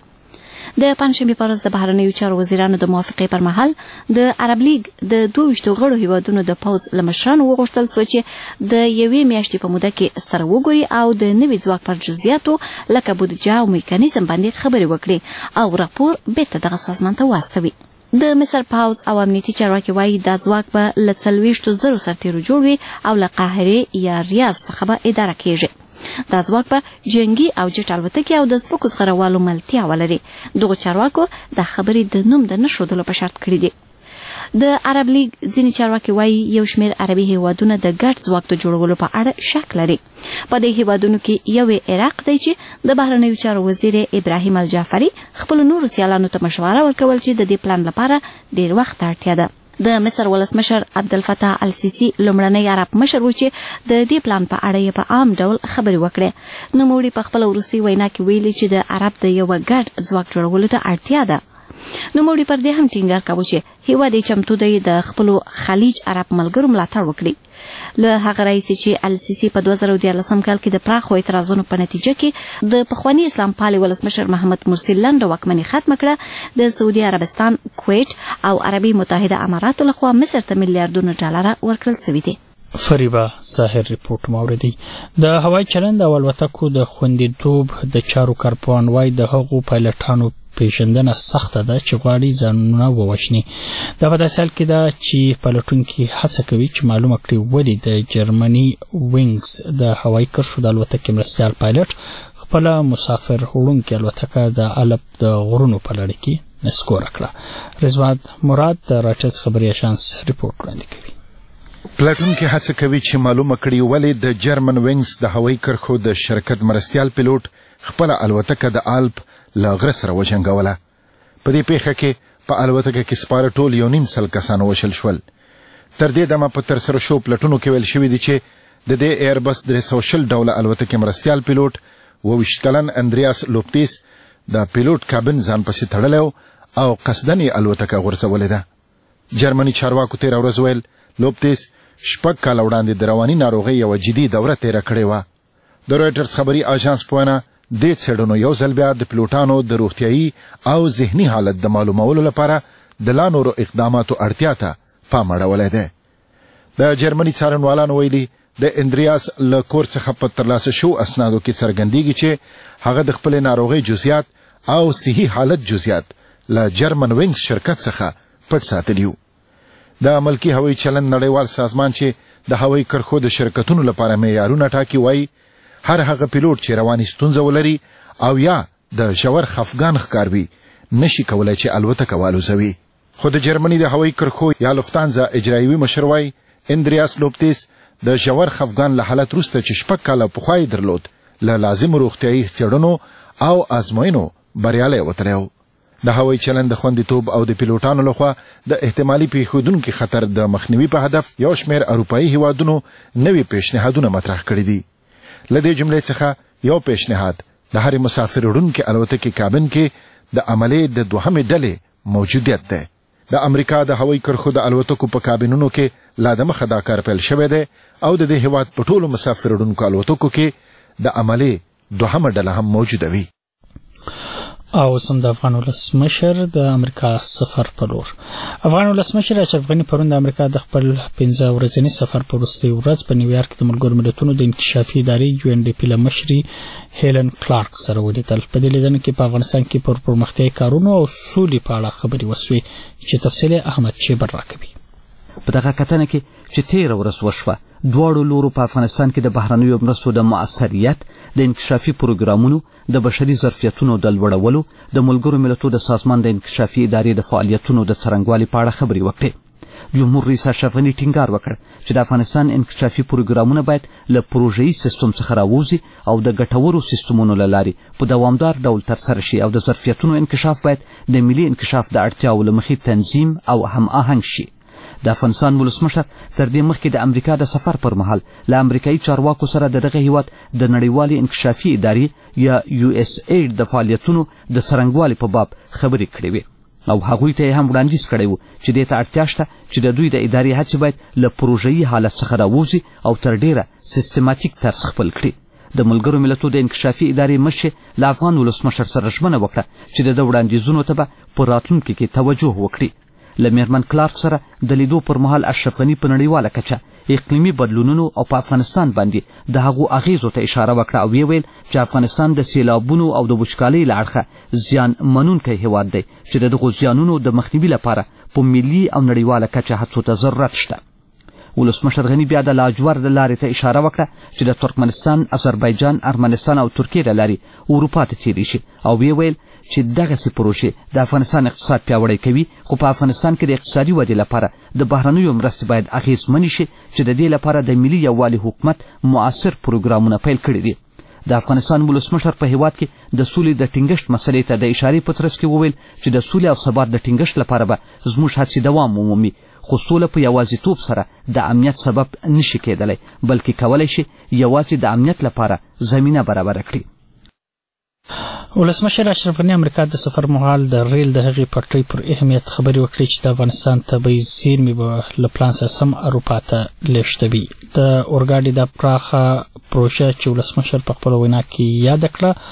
د پنجشنبې په ورځ د بهرنیو چارو وزیرانو د موافقې پر مهال د عرب لیګ د 22 غړو هیوادونو د پوځ له مشرانو وغوښتل سو چې د یوې میاشتې په موده کې سره وګوري او د نوي ځواک پر جزئیاتو لکه بودجه او میکانیزم باندې خبرې وکړي او راپور بیرته دغه سازمان ته واستوي. د مصر پوځ او امنیتي چارواکي وایي دا ځواک به له 40,000 سرتیرو جوړ وي او له قاهرې یا ریاض څخه به اداره کیږي. دا ځواک به جنگي او جټ الوتکې او د سپکو زغروالو ملتیا ولري. دغو چارواکو دا خبرې د نوم د نه ښودلو په شرط کړي دي. د عرب لیګ ځینې چارواکي وایي یو شمېر عربي هیوادونه د ګډ ځواک د جوړولو په اړه شک لري. په دې هیوادونو کې یو عراق دی چې د بهرنیو چارو وزیر ابراهیم الجعفري خپلو نورو سیالانو ته مشوره ورکول چې د دې پلان لپاره ډېر وخت اړتیا ده. د مصر ولسمشر عبدالفتاح السیسی لومړنی عرب مشر و چې د دې پلان په اړه یې په عام ډول خبرې وکړې. نوموړي په خپله وروستۍ وینا کې ویلي چې د عرب د یوه ګډ ځواک جوړولو ته اړتیا ده. نوموړي پر دې هم ټینګار کاوه چې هیواد یې چمتو دی د خپلو خلیج عرب ملګرو ملاتړ وکړي. له هغه راهیسې چې السیسی په 2014 کال کې د پراخو اعتراضونو په نتیجه کې د پخواني اسلام پالي ولسمشر محمد مرسي لنډه واکمني ختمه کړه، د سعودي عربستان، کویت او عربي متحده اماراتو لخوا مصر ته میلیارډونه ډالره ورکړل شوي دي. فریبه ظاهر رپورټ موردی. د هوایي چلند او الوتکو د خوندیتوب د چارو کارپوهان وایي د هغو پایلټانو پیژندنه سخته ده چې غواړي ځانونه ووژني. دا په داسې حال کې ده چې پلټونکي هڅه کوي چې معلومه کړي ولې د جرمني وینګز د هوایي کرښو د الوتکې مرستیال پایلټ خپله مسافر وړونکې الوتکه د الپ د غرونو په لړۍ کې نسکوره کړه. رضوان مراد د راټرز خبري اژانس رپورټ وړاندې کوي. پلټونکي هڅه کوي چې معلومه کړي ولې د جرمن وینګز د هوایي کرښو د شرکت مرستیال پیلوټ خپله الوتکه د الپ له غره سره وجنګوله. په دې پیښه کې په الوتکه کې سپاره ټول 1.5 کسان وشل شول. تر دې دمه په ترسره شو پلټونو کې ویل شوي دي چې د دې ایربس 320 ډوله الوتکې مرستیال پیلوټ 22 کلن اندریاس لوپتیس د پیلوټ کابین ځان پسې تړلی او قصدن یې الوتکه غورځولې ده. جرمني چارواکو تېره ورځ ویل لوپتیس 6 کاله وړاندې د رواني ناروغۍ یوه جدي دوره تېره کړې وه. د رویټرز خبري اژانس په وینا دې څېړنو یو ځل بیا د پیلوټانو د روغتیایي او ذهني حالت د معلومولو لپاره د لا نورو اقداماتو اړتیا ته پام اړولی دی. د جرمني څارنوالانو ویلي د اندریاس له کور څخه په ترلاسه شو اسنادو کې څرګندېږي چې هغه د خپلې ناروغۍ جزئیات او صحي حالت جزئیات له جرمن وینګز شرکت څخه پټ ساتلي وو. د ملکي هوایي چلند نړیوال سازمان چې د هوایي کرښو د شرکتونو لپاره معیارونه ټاکي وایي هر هغه پیلوټ چې رواني ستونزه ولري او یا د ژور خفګان ښکار وي نشي کولی چې الوتکه والوزوي. خو د جرمني د هوایي کرښو یا لوفتانزا اجرایوي مشر وایي اندریاس لوپتیس د ژور خفګان له حالت وروسته چې 6 کاله پخوا یې درلود له لازمو روغتیایي څېړنو او ازموینو بریالی وتلی و. د هوایي چلند د خوندیتوب او د پیلوټانو لخوا د احتمالي پیښودونکو خطر د مخنیوي په هدف یو شمېر اروپایي هیوادونو نوي پیشنهادونه مطرح کړي دي. له دې جملې څخه یو پیشنهاد د هر مسافر وړونکي الوتکې کابین کې د عملې د دوهمې ډلې موجودیت دی. د امریکا د هوایي کرښو د الوتکو په کابینونو کې لا د مخه دا کار پیل شوی دی او د دې هیواد په ټولو مسافر وړونکو الوتکو کې د عملې دوهمه ډله هم موجوده وي. او سم د افغان ولسمشر د امریکا سفر په لور. افغان ولسمشر اشرف غني پرون د امریکا د خپل 15 ورځنی سفر په وروستۍ ورځ په نیویارک د ملګرو ملتونو د انکشافي ادارې UNDP له مشري هیلن کلارک سره ولیدل. په دې لیدنه کې په افغانستان کې پر پرمختیايي کارونو او سولې په اړه خبرې وشوې چې تفصیل احمد شیبر راکوي. په دغه کتنه کې چې 13 ورځ وشوه دواړو لورو په افغانستان کې د بهرنیو مرستو د مؤثریت، د انکشافي پروګرامونو، د بشري ظرفیتونو د لوړولو، د ملګرو ملتونو د سازمان د انکشافي ادارې د فعالیتونو د څرنګوالي په اړه خبرې وکړې. جمهور رئیس اشرف غني ټینګار وکړ چې د افغانستان انکشافي پروګرامونه باید له پروژه‌ایي سیستم څخه راووځي او د ګټورو سیستمونو له لارې په دوامدار ډول ترسره شي او د ظرفیتونو انکشاف باید د ملي انکشاف د اړتیاو له مخې تنظیم او هماهنګ شي. د افغانستان ولسمشر تر دې مخکې د امریکا د سفر پر مهال له امریکایي چارواکو سره دغه هیواد د نړیوالې انکشافي ادارې یا USAID د فعالیتونو د څرنګوالي په باب خبرې کړې وې او هغوی ته هم وړاندیز کړی و چې دې ته اړتیا شته چې د دوی د ادارې هڅې باید له پروژه‌ایي حالت څخه راووځي او تر ډیره سیستماتیک طرز خپل کړي. د ملګرو ملتونو د انکشافي ادارې مشر له افغان ولسمشر سره ژمنه وکړه چې د وړاندیزونو ته به په راتلونکي کې توجه وکړي. له میرمن کلارک سره د لیدو پر مهال اشرف غني په نړیواله کچه اقلیمي بدلونونو او په افغانستان باندې د هغو اغیزو ته اشاره وکړه او ویل چې افغانستان د سیلابونو او د وچکالۍ له اړخه زیان منونکی هیواد دی چې د دغو زیانونو د مخنیوي لپاره په ملي او نړیواله کچه هڅو ته ضرورت شته. ولسمشر غني بیا د لاجورد لارې ته اشاره وکړه چې د ترکمنستان، آذربایجان، ارمنستان او ترکیې له لارې اروپا ته تیری شي او ویل چې دغسې پروژې د افغانستان اقتصاد پیاوړی کوي خو په افغانستان کې د اقتصادي ودې لپاره د بهرنیو مرستې باید اغیزمنې شي چې د دې لپاره د ملي یووالي حکومت مؤثر پروګرامونه پیل کړي دي. د افغانستان ولسمشر په هیواد کې د سولې د ټینګښت مسلې ته د اشارې په ترڅ کې وویل چې د سولې او ثبات د ټینګښت لپاره به زموږ هڅې دوام ومومي خو سوله په یوازیتوب سره د امنیت سبب نشي کېدلی بلکې کولی شي یوازې د امنیت لپاره زمینه برابره کړي. ولسمشر اشرف غني امریکا د سفر مهال د ریل د هغې پټلۍ پر اهمیت خبرې وکړې چې د افغانستان طبیعي زیرمې به له پلان سره سم اروپا ته لیږدوي. د اورګاډي د پراخه پروژه چې ولسمشر په خپله وینا کې یاده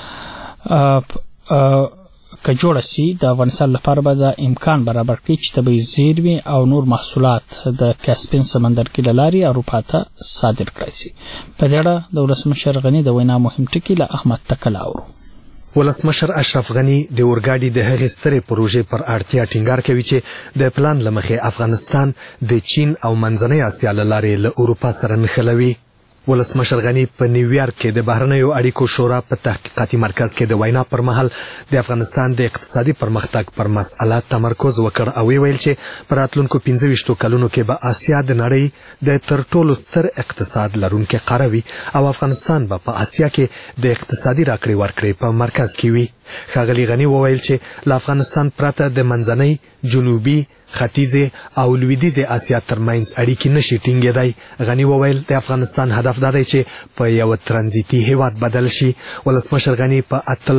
کړه که جوړه سي د افغانستان لپاره به دا امکان برابر کړي چې طبیعي زیرمې او نور محصولات د کاسپین سمندرګي له لارې اروپا ته صادر کړای سي. په دې اړه د ولسمشر غني د وینا مهم ټکي له احمد تکل اورو. ولسمشر اشرف غني د اورګاډي د هغې سترې پروژې پر اړتیا ټینګار کوي چې د پلان له مخې افغانستان د چین او منځنۍ اسیا له لارې له اروپا سره نښلوي. ولسمشر غني په نیویارک کې د بهرنیو اړیکو شورا په تحقیقاتي مرکز کې د وینا پر مهال د افغانستان د اقتصادي پرمختګ پر مسأله تمرکز وکړ او ویل چې په راتلونکو 15 کلونو کې به آسیا د نړۍ د تر ټولو ستر اقتصاد لرونکي قاره وي او افغانستان به په آسیا کې د اقتصادي راکړې ورکړې په مرکز کې وي. ښاغلي غني وویل چې له افغانستان پرته د منځنۍ، جنوبي، ختیځې او لویدیځې آسیا ترمنځ اړیکې نشي ټینګېدای. غني وویل د افغانستان هدف دا دی چې په یو ترانزیتي هیواد بدل شي. ولسمشر غني په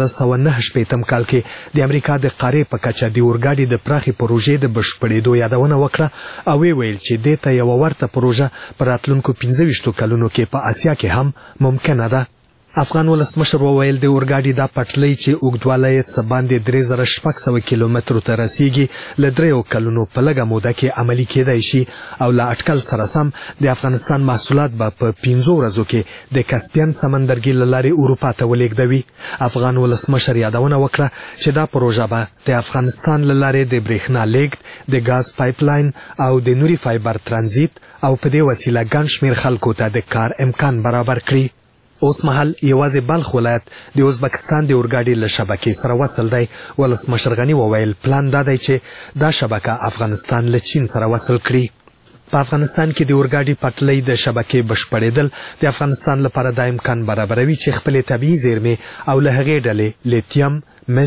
1899 کال کې د امریکا د قارې په کچه د اورګاډي د پراخې پروژې د بشپړېدو یادونه وکړه او ویل چې دې ته یوه ورته پروژه په راتلونکو 15 کلونو کې په آسیا کې هم ممکنه ده. افغان ولسمشر وویل د اورګاډي دا پټلۍ چې اوږدوالی یې څه باندې 3600 کیلومترو ته رسیږي له 3 کلونو په لږه موده کې عملي کېدای شي او له اټکل سره سم د افغانستان محصولات به په 15 ورځو کې د کاسپین سمندرګي له لارې اروپا ته ولېږدوي. افغان ولسمشر یادونه وکړه چې دا پروژه به د افغانستان له لارې د برېښنا لیږد، د ګاز پایپلاین او د نوري فایبر ترانزیت او په دې وسیله ګڼ شمېر خلکو ته د کار امکان برابر کړي. اوس مهال یوازې بلخ ولایت د ازبکستان د اورګاډي له شبکې سره وصل دی. ولسمشر غني وویل پلان دا دی چې دا شبکه افغانستان له چین سره وصل کړي. په افغانستان کې د اورګاډي پټلۍ د شبکې بشپړېدل د افغانستان لپاره دا امکان برابروي چې خپلې طبیعي زیرمې او له هغې ډلې لیتیم، مس،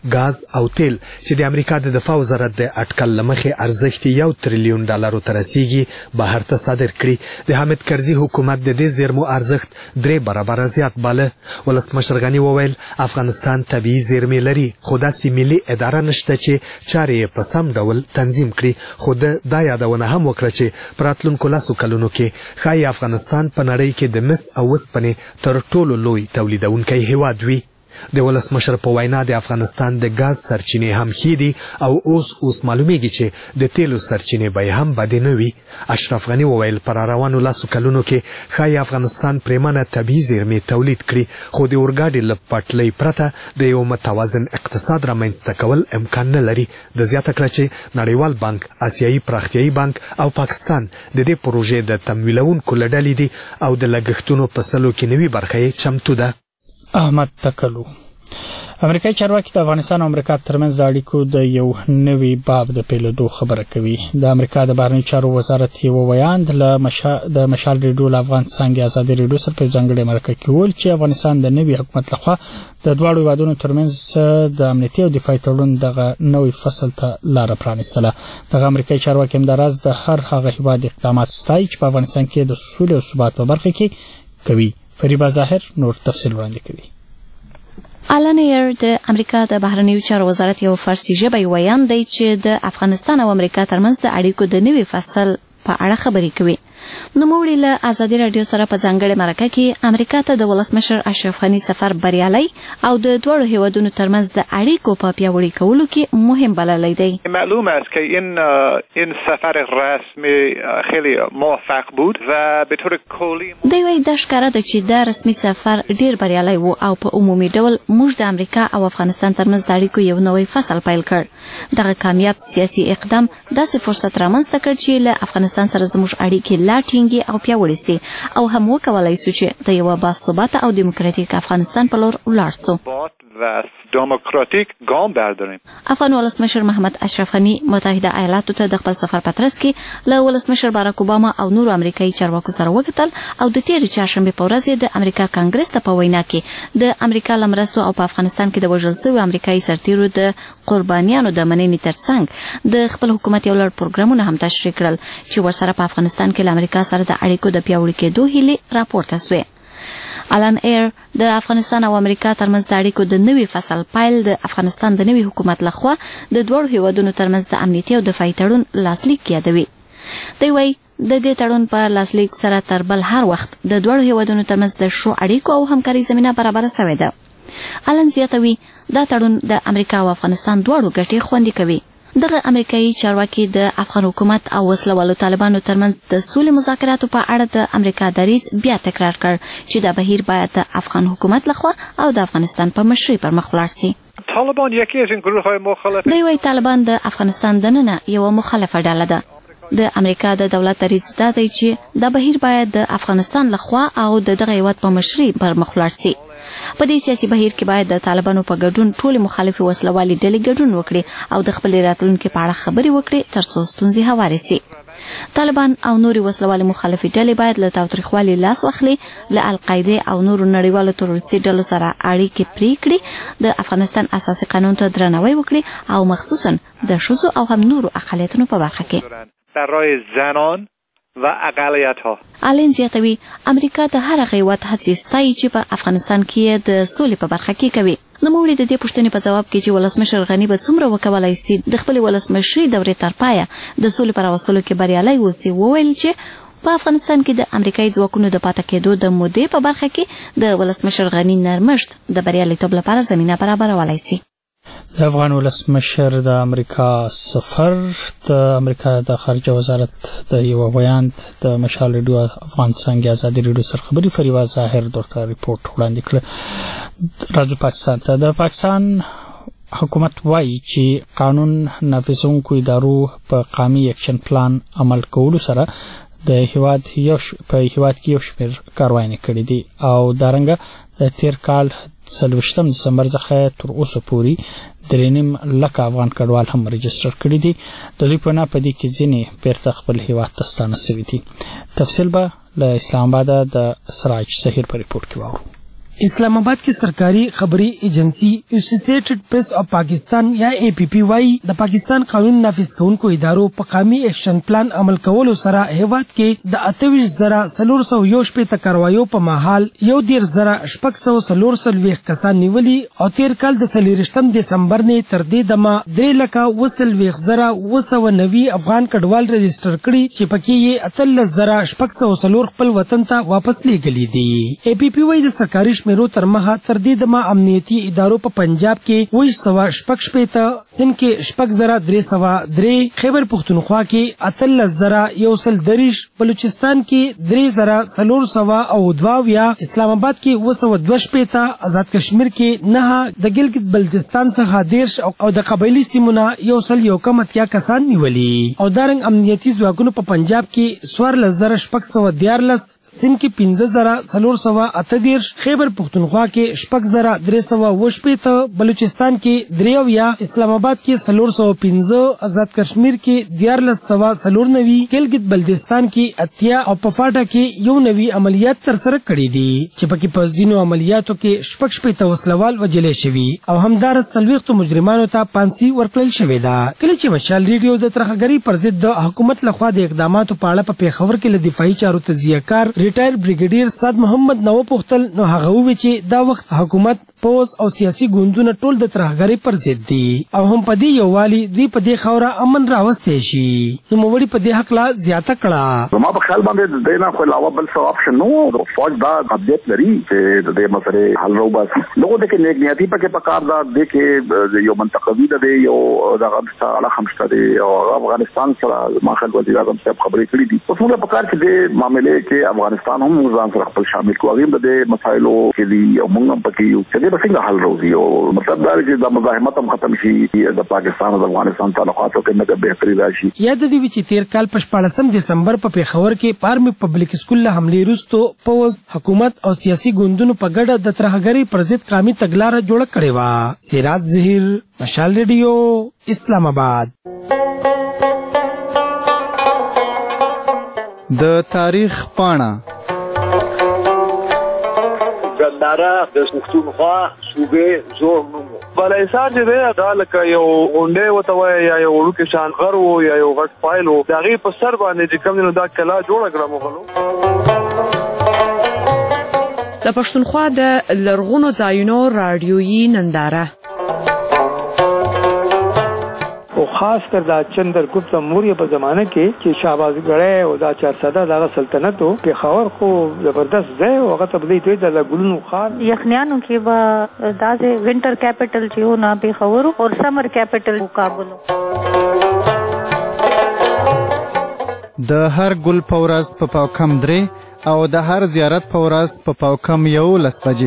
غاز او تیل چې د امریکا د دفاع وزارت د اټکل لمخې ارزښت $1 تریلیون ته رسیږي بهر ته صادر کړي. د حامد کرزي حکومت د دې زیرمو ارزښت 3 برابره زیات باله. ولسمشر غني وویل افغانستان طبیعي زیرمې لري خو داسې ملي اداره نشته چې چارې په سم ډول تنظیم کړي. خو دا یادونه هم وکړه چې په راتلونکو 10 کلونو کې ښایي افغانستان په نړۍ کې د مس او وسپنې تر ټولو لوی تولیدونکی هیواد وي. د ولسمشر په وینا د افغانستان د غاز سرچینې هم ښې دي او اوس معلومیږي چې د تیلو سرچینې به هم بدې نه وي. اشرف غني وویل پر روانو 10 کلونو کې ښایي افغانستان پریمانه طبیعي زیرمې تولید کړي خو د اورګاډي له پټلۍ پرته د یو متوازن اقتصاد رامنځته کول امکان نه لري. د زیاته کړه چې نړیوال بانک، آسیایي پراختیایي بانک او پاکستان د دې پروژې د تمویلونکو له ډلې دي او د لګښتونو په سلو کې نوي برخه یې چمتو ده. احمد تکلو امریکایي چارواکي د افغانستان او امریکا ترمنځ د اړیکو د یو نوي باب د پیلېدو خبره کوي. د امریکا د بهرنیو چارو وزارت یو ویاند د مشال ریډیو له افغان څانګې ازادي ریډیو سره په ځانګړې مرکه کې وویل چې افغانستان د نوي حکومت لخوا د دواړو هیوادونو ترمنځ د امنیتي او دفاعي تړون دغه نوي فصل ته لاره پرانیستله. دغه امریکایي چارواکي همداراز د هر هغه هیواد اقدامات ستایي چې په افغانستان کې د سولې او ثبات په برخه کې کوي. فریبا ظاهر نور تفصیل وړاندې کوي. آلن ایر د امریکا د بهرنیو چارو وزارت یو فارسي ژبه ویاند دی چې د افغانستان او امریکا ترمنځ د اړیکو د نوي فصل په اړه خبرې کوي. نوموړي له ازادي رادیو سره په ځانګړې مرکه کې امریکا ته د ولسمشر اشرف غني سفر بریالي او د دوړو هیوادونو ترمنځ د اړیکو په پیاوړي کولو کې مهم بللی دی. معلوم است که این سفر رسمی خیلی موفق بود و به طور کلی دی وايي د ښکارا د چې د رسمي سفر ډیر بریالي وو او په عمومي ډول موږ د امریکا او افغانستان ترمنځ د اړیکو یو نوی فصل پیل کړ. دغه کامیاب سیاسي اقدام داسې فرصت رامنځته کړ چې له افغانستان سره زموږ اړیکې لا ټینګې او پیاوړې سي او هم وکولای سو چې د یو باثباته او دیموکراتیک افغانستان په لور ولاړ سو. و دموکراتیک ګام برداریم. افغان ولسمشر محمد اشرف غني متحده ایالاتو ته د خپل سفر په ترڅ کې له ولسمشر باراک اوباما او نورو امریکایي چارواکو سره وکتل او د تیر چهارشنبه په ورځ د امریکا کانګرس ته په وینا کې د امریکا لمرستو او په افغانستان کې د وژل شوی امریکایي سرتیرو د قربانیانو د مننې ترڅنګ د خپل حکومت یو لړ پروګرامونه هم تشریح کړل چې ورسره په افغانستان کې له امریکا سره د اړیکو د پیاوړي کېدو هیلې راپورته شوې. آلن ایر د افغانستان او امریکا ترمنځ د اړیکو د نوي فصل پیل د افغانستان د نوي حکومت لخوا د دوړو هیوادونو ترمنځ د امنیتي او دفاعي تړون لاسلیک یادوي. دی وايي د دې تړون په لاسلیک سره تر بل هر وخت د دوړو هیوادونو ترمنځ د ښو اړیکو او همکارۍ زمینه برابره شوې ده. آلن زیاتوي دا تړون د امریکا او افغانستان دواړو ګټې خوندي کوي. دغه امریکایي چارواکي د افغان حکومت او وسلوالو طالبانو ترمنځ د سولې مذاکراتو په اړه د امریکا دریځ بیا تکرار کړ چې دا بهیر باید د افغان حکومت لخوا او د افغانستان په مشرۍ پر مخ ولاړ شي. طالبان یکی از این گروه‌های مخالف دی وايي طالبان د افغانستان دننه یو مخالفه ډله ده. د امریکا د دولت دریځ دا دی چې دا بهیر باید د افغانستان لخوا او دغه هیواد په مشرۍ پر مخ ولاړ شي. په دې سیاسي بهیر کې باید د طالبانو په ګډون ټول مخالفي وسلوالي ډلې ګډون وکړي او د خپل راتلونکو په اړه خبرې وکړي ترڅو ستونزې هوارې شي. طالبان او نوري وسلوالي مخالفي ډلې باید له تاوتریخوالي لاس واخلي، له القاعده او نورو نړیوالو تروریستي ډلو سره اړیکې پرې کړي، د افغانستان اساسي قانون ته درناوی وکړي او مخصوصا د ښځو او هم نورو اقلیتونو په برخه کې برای زنان و اقلیت‌ها. آلین زیاتوي امریکا د هر هیواد هڅې ستایي چې په افغانستان کې د سولې په برخه کې کوي. نوموړي د دې پوښتنې په ځواب کې چې ولسمشر غني به څومره وکولای شي د خپل ولسمشري دورې تر پایه د سولې پر راوستلو کې بریالي وسی وویل چې په افغانستان کې د امریکایي ځواکونو د پاتې کېدو د مودې په برخه کې د ولسمشر غني نرمښت د بریالیتوب لپاره زمینه برابرولای شي. د افغان ولسمشر د امریکا سفر د امریکا د خارجه وزارت د یو ویاند د مشال ریډیو افغان څنګه ازادي ریډیو سره خبري فریوا ظاهر درته ریپورت وړاندې کړ. راځو پاکستان ته. د پاکستان حکومت وایي چې قانون نافذونکو ادارو په قومي اکشن پلان عمل کولو سره د هیواد کې یو شمېر کاروایي کړې دي او دارنګه د تیر کال 23 دسمبر څخه تر اوسه پورې 3.5 لک افغان کډوال هم رجستر کړي دي. د دوی په ناپدې کې ځینې بیرته خپل هیواد ته ستانه شوي دي. تفصیل به له اسلام آباد د سراج ظهیر په ریپورت کې واورو. اسلام آباد کې سرکاري خبري ایجنسی ایسوسییټډ پریس اف پاکستان یا APP وايي د پاکستان قانون نافذ کوونکو ادارو په قومي اکشن پلان عمل کولو سره هیواد کې د 28,411 کاروایو په مهال 1,640 کسان نیولي او تیر کال د 23 دسمبر نه تر دې دمه 3,90,990 افغان کډوال رجسٹر کړي چې پکې یې 13,640 خپل وطن ته واپس لیږلي دي. APP وايي د سرکاري شمیرو تر مخه تر دې دمه امنیتي ادارو په پنجاب کې 1,660 سند کې 6,303 خیبر پختونخوا کې 13,130 بلوچستان کې 3,400 او دواویا اسلام آباد کې 220 آزاد کشمیر کې 9 د ګلګت بلتستان څخه 10 او د قبایلی سیمونه 1,1 کسان نیولي او دارنګ امنیتي ځواکونو په پنجاب کې 14,614 سند کې 15,438 خیبر پختونخوا کې 6,318 بلوچستان کې 3 اسلام آباد کې 415 آزاد کشمیر کې 14,490 ګلګت بلتستان کې 80 او پفاټا کې 9 عملیات ترسره کړي دي چې پکې په ځینو عملیاتو کې 15 وسلوال وجلې شوي او همدارس 40 مجرمانو ته پانسي ورکړل شوې ده. کله چې مشال ریډیو د ترهګرۍ پر ضد د حکومت لخوا د اقداماتو په اړه په پیښور کې له دفاعي چارو تجزیه کار ریټایر بریګیډیر سعد محمد نو پوښتل نو هغه وویل چې دا وخت حکومت پوز او سیاسي ګوندونه ټول د ترهګرۍ پر ضد دي او هم په دې یووالي دوی په دې خاوره امن راوستي شي. نو موړي په دې حق لا زیاته کړه. ما په خیال باندې د نه خو علاوه بل څه اپشن نو فوج دا قبضیت لري چې د دې مسله حل راوباسي. لوګو د کې نیک نیتی پکې پکار دا د کې یو منتقوی ده یو د غمستا خمسته دی او افغانستان سره ماخذ وزیر اعظم صاحب خبرې کړې دي. په ټول پکار کې د معاملې کې افغانستان هم ځان سره خپل شامل کوي د مسایلو کې دی او موږ هم پکې یو چې به څنګه حل راوځي او مطلب دا چې د مزاحمت هم ختم شي د پاکستان او افغانستان تعلقاتو کې نه بهتري راشي. یاد دی چې تیر کال په 14 دسمبر په پیښور کې پارمي پبلک سکول له حملې وروسته پوز حکومت او سیاسي ګوندونو په ګډه د ترهګرۍ پر ضد قومي تګلاره جوړه کړې و. سراج ظهیر مشال ریډیو اسلام آباد. د تاریخ پاڼه ګنداره د پښتونخوا صوبې زور نومو بلایسار چې دی دا لکه یو غونډې وته وای یا یو وړوکی شان غر و یا یو غټ فایل و د هغې په سر باندې چې کوم دی نو دا کلا جوړه کړه مغلو. د پښتونخوا د لرغونو ځایونو راډیویي ننداره او خاص کر دا چندرګپت موریه په زمانه کې چې شهبازګړی او دا 400 دغه سلطنت او پیښور خو زبردست ځای او هغه تبلیغ دوی د ګلونو خار یخنیانو کې به دا وینټر کیپټل چې و نه پیښور او سمر کیپټل کابل. د هر ګل پورس په پاوکم درې او د هر زیارت پورس په پاوکم 11 بجې.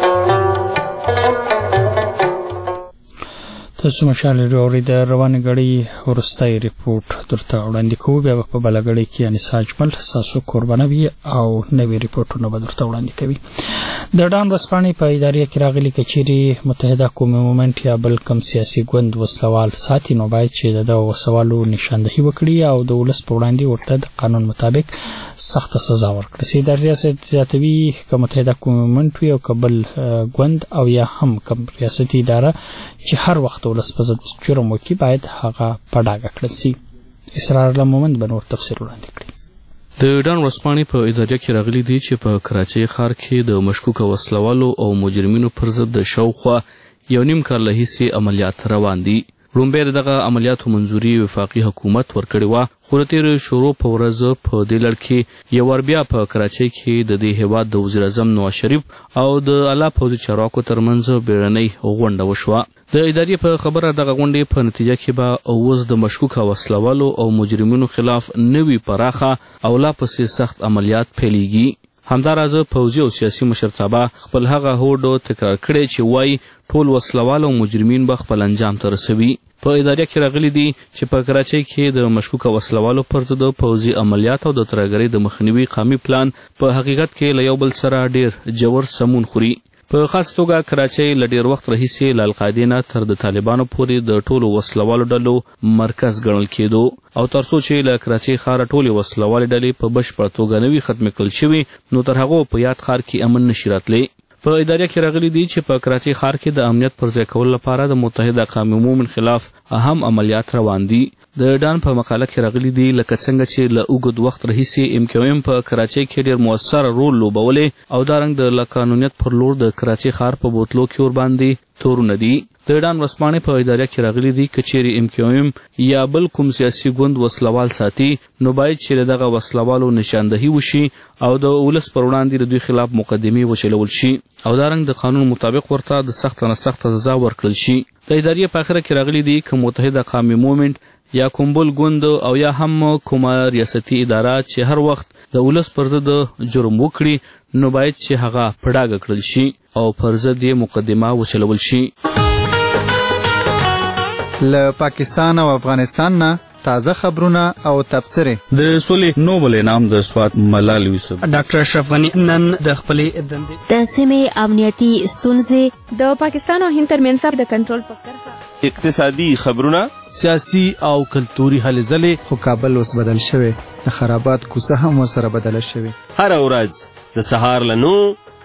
تاسو مشال لري د رواني غړي ورستای ریپورت درته وړاندې کوو بیا په بلګړی کې یعنی ساجمل تاسو قربانوي او نوې ریپورتونه به درته وړاندې کوي. د ډان ورسپانې په ادارې کې راغلي کچيري متحده قومي مومنت یا بل کم سیاسي ګوند وسلوال ساتي نو باید چې د وسوالو نشاندهي وکړي او د ولس په وړاندې ورته د قانون مطابق سخت سزا ورکړي. سي د ریاست ذاتوي کوم متحده قومي مومنت وي او قبل ګوند او یا هم کوم ریاستي اداره چې هر وخت ولس په ضد جرم وکړي باید هغه په ډاګه کړل شي. اسرار الله مومند به نور تفصیل وړاندې کړي. د ډان ورسپانې په اداره کې راغلي دي چې په کراچۍ ښار کې د مشکوک وسلوالو او مجرمینو پر ضد د شاوخوا 1.5 کال راهیسې عملیات روان دي. لومبی دغه عملیاتو منظوري وفاقي حکومت ورکړې وه خو د تېرې شروع په ورځ په دې لړ کې یو وار بیا په کراچۍ کې د دې هېواد د وزیر اعظم نواز شریف او د اعلی پوځي چارواکو ترمنځ بیړنۍ غونډه وشوه. د ادارې په خبره دغه غونډې په نتیجه کې به اوس د مشکوکه وسلوالو او مجرمینو خلاف نوي پراخه او لا پسې سخت عملیات پیلېږي. همداراز پوځي او سیاسي مشرتابه خپل هغه هوډ تکرار کړی چې وایي ټول وسلوال او مجرمین به خپل انجام ته رسوي. په اداره کې راغلي دي چې په کراچۍ کې د مشکوکه وسلوالو پر ضد پوځي عملیات او د ترهګرۍ د مخنیوي قومي پلان په حقیقت کې له یو بل سره ډیر جوړ سمون خوري. په خاص توګه کراچۍ له ډیر وخت راهیسې له القاعدې نه تر د طالبانو پورې د ټولو وسلوالو ډلو مرکز ګڼل کېدو او تر څو چې له کراچۍ ښاره ټولې وسلوالې ډلې په بشپړه توګه نه وي ختمې کړل شوي نو تر هغو په یاد ښار کې امن نشي راتلی. په اداره کې راغلي دي چې په کراچۍ ښار کې د امنیت پر ځای کولو لپاره د متحده قومي مومن خلاف اهم عملیات روان دي. د ډان په مقاله کې راغلي دي لکه څنګه چې له اوږد وخت راهیسې MQM په کراچۍ کې ډېر مؤثر رول لوبولی او دارنګ د لاقانونیت پر لور د کراچۍ ښار په بوتلو کې ورباندې تورونه دي. د ډان ورځپاڼې په اداره کې راغلي دي که چیرې MQM یا بل کوم سیاسي ګوند وسلوال ساتي نو باید چې له دغه وسلوالو نشاندهي وشي او د ولس پر وړاندې د دوی خلاف مقدمې وچلول شي او دارنګ د قانون مطابق ورته د سخت نه سخته سزا ورکړل شي. د ادارې په اخره کې راغلي دي که متحده قومي مومنټ یا کوم بل ګوند او یا هم کومه ریاستي اداره چې هر وخت د ولس پر ضد جرم وکړي نو باید چې هغه په ډاګه کړل شي او پر ضد یې مقدمه وچلول شي. له پاکستان او افغانستان نه تازه خبرونه او تبصرې. د سولې نوبل انعام د سوات ملال یوسف ډاکټر اشرف غنی نن د خپلې دندې د سیمې امنیتي ستونزې د پاکستان او هند ترمنځ د کنټرول په کرښه اقتصادي خبرونه سیاسي او کلتوري هلې ځلې. خو کابل اوس بدل شوی د خرابات کوڅه هم ورسره بدله شوې. هر ورځ د سهار له 9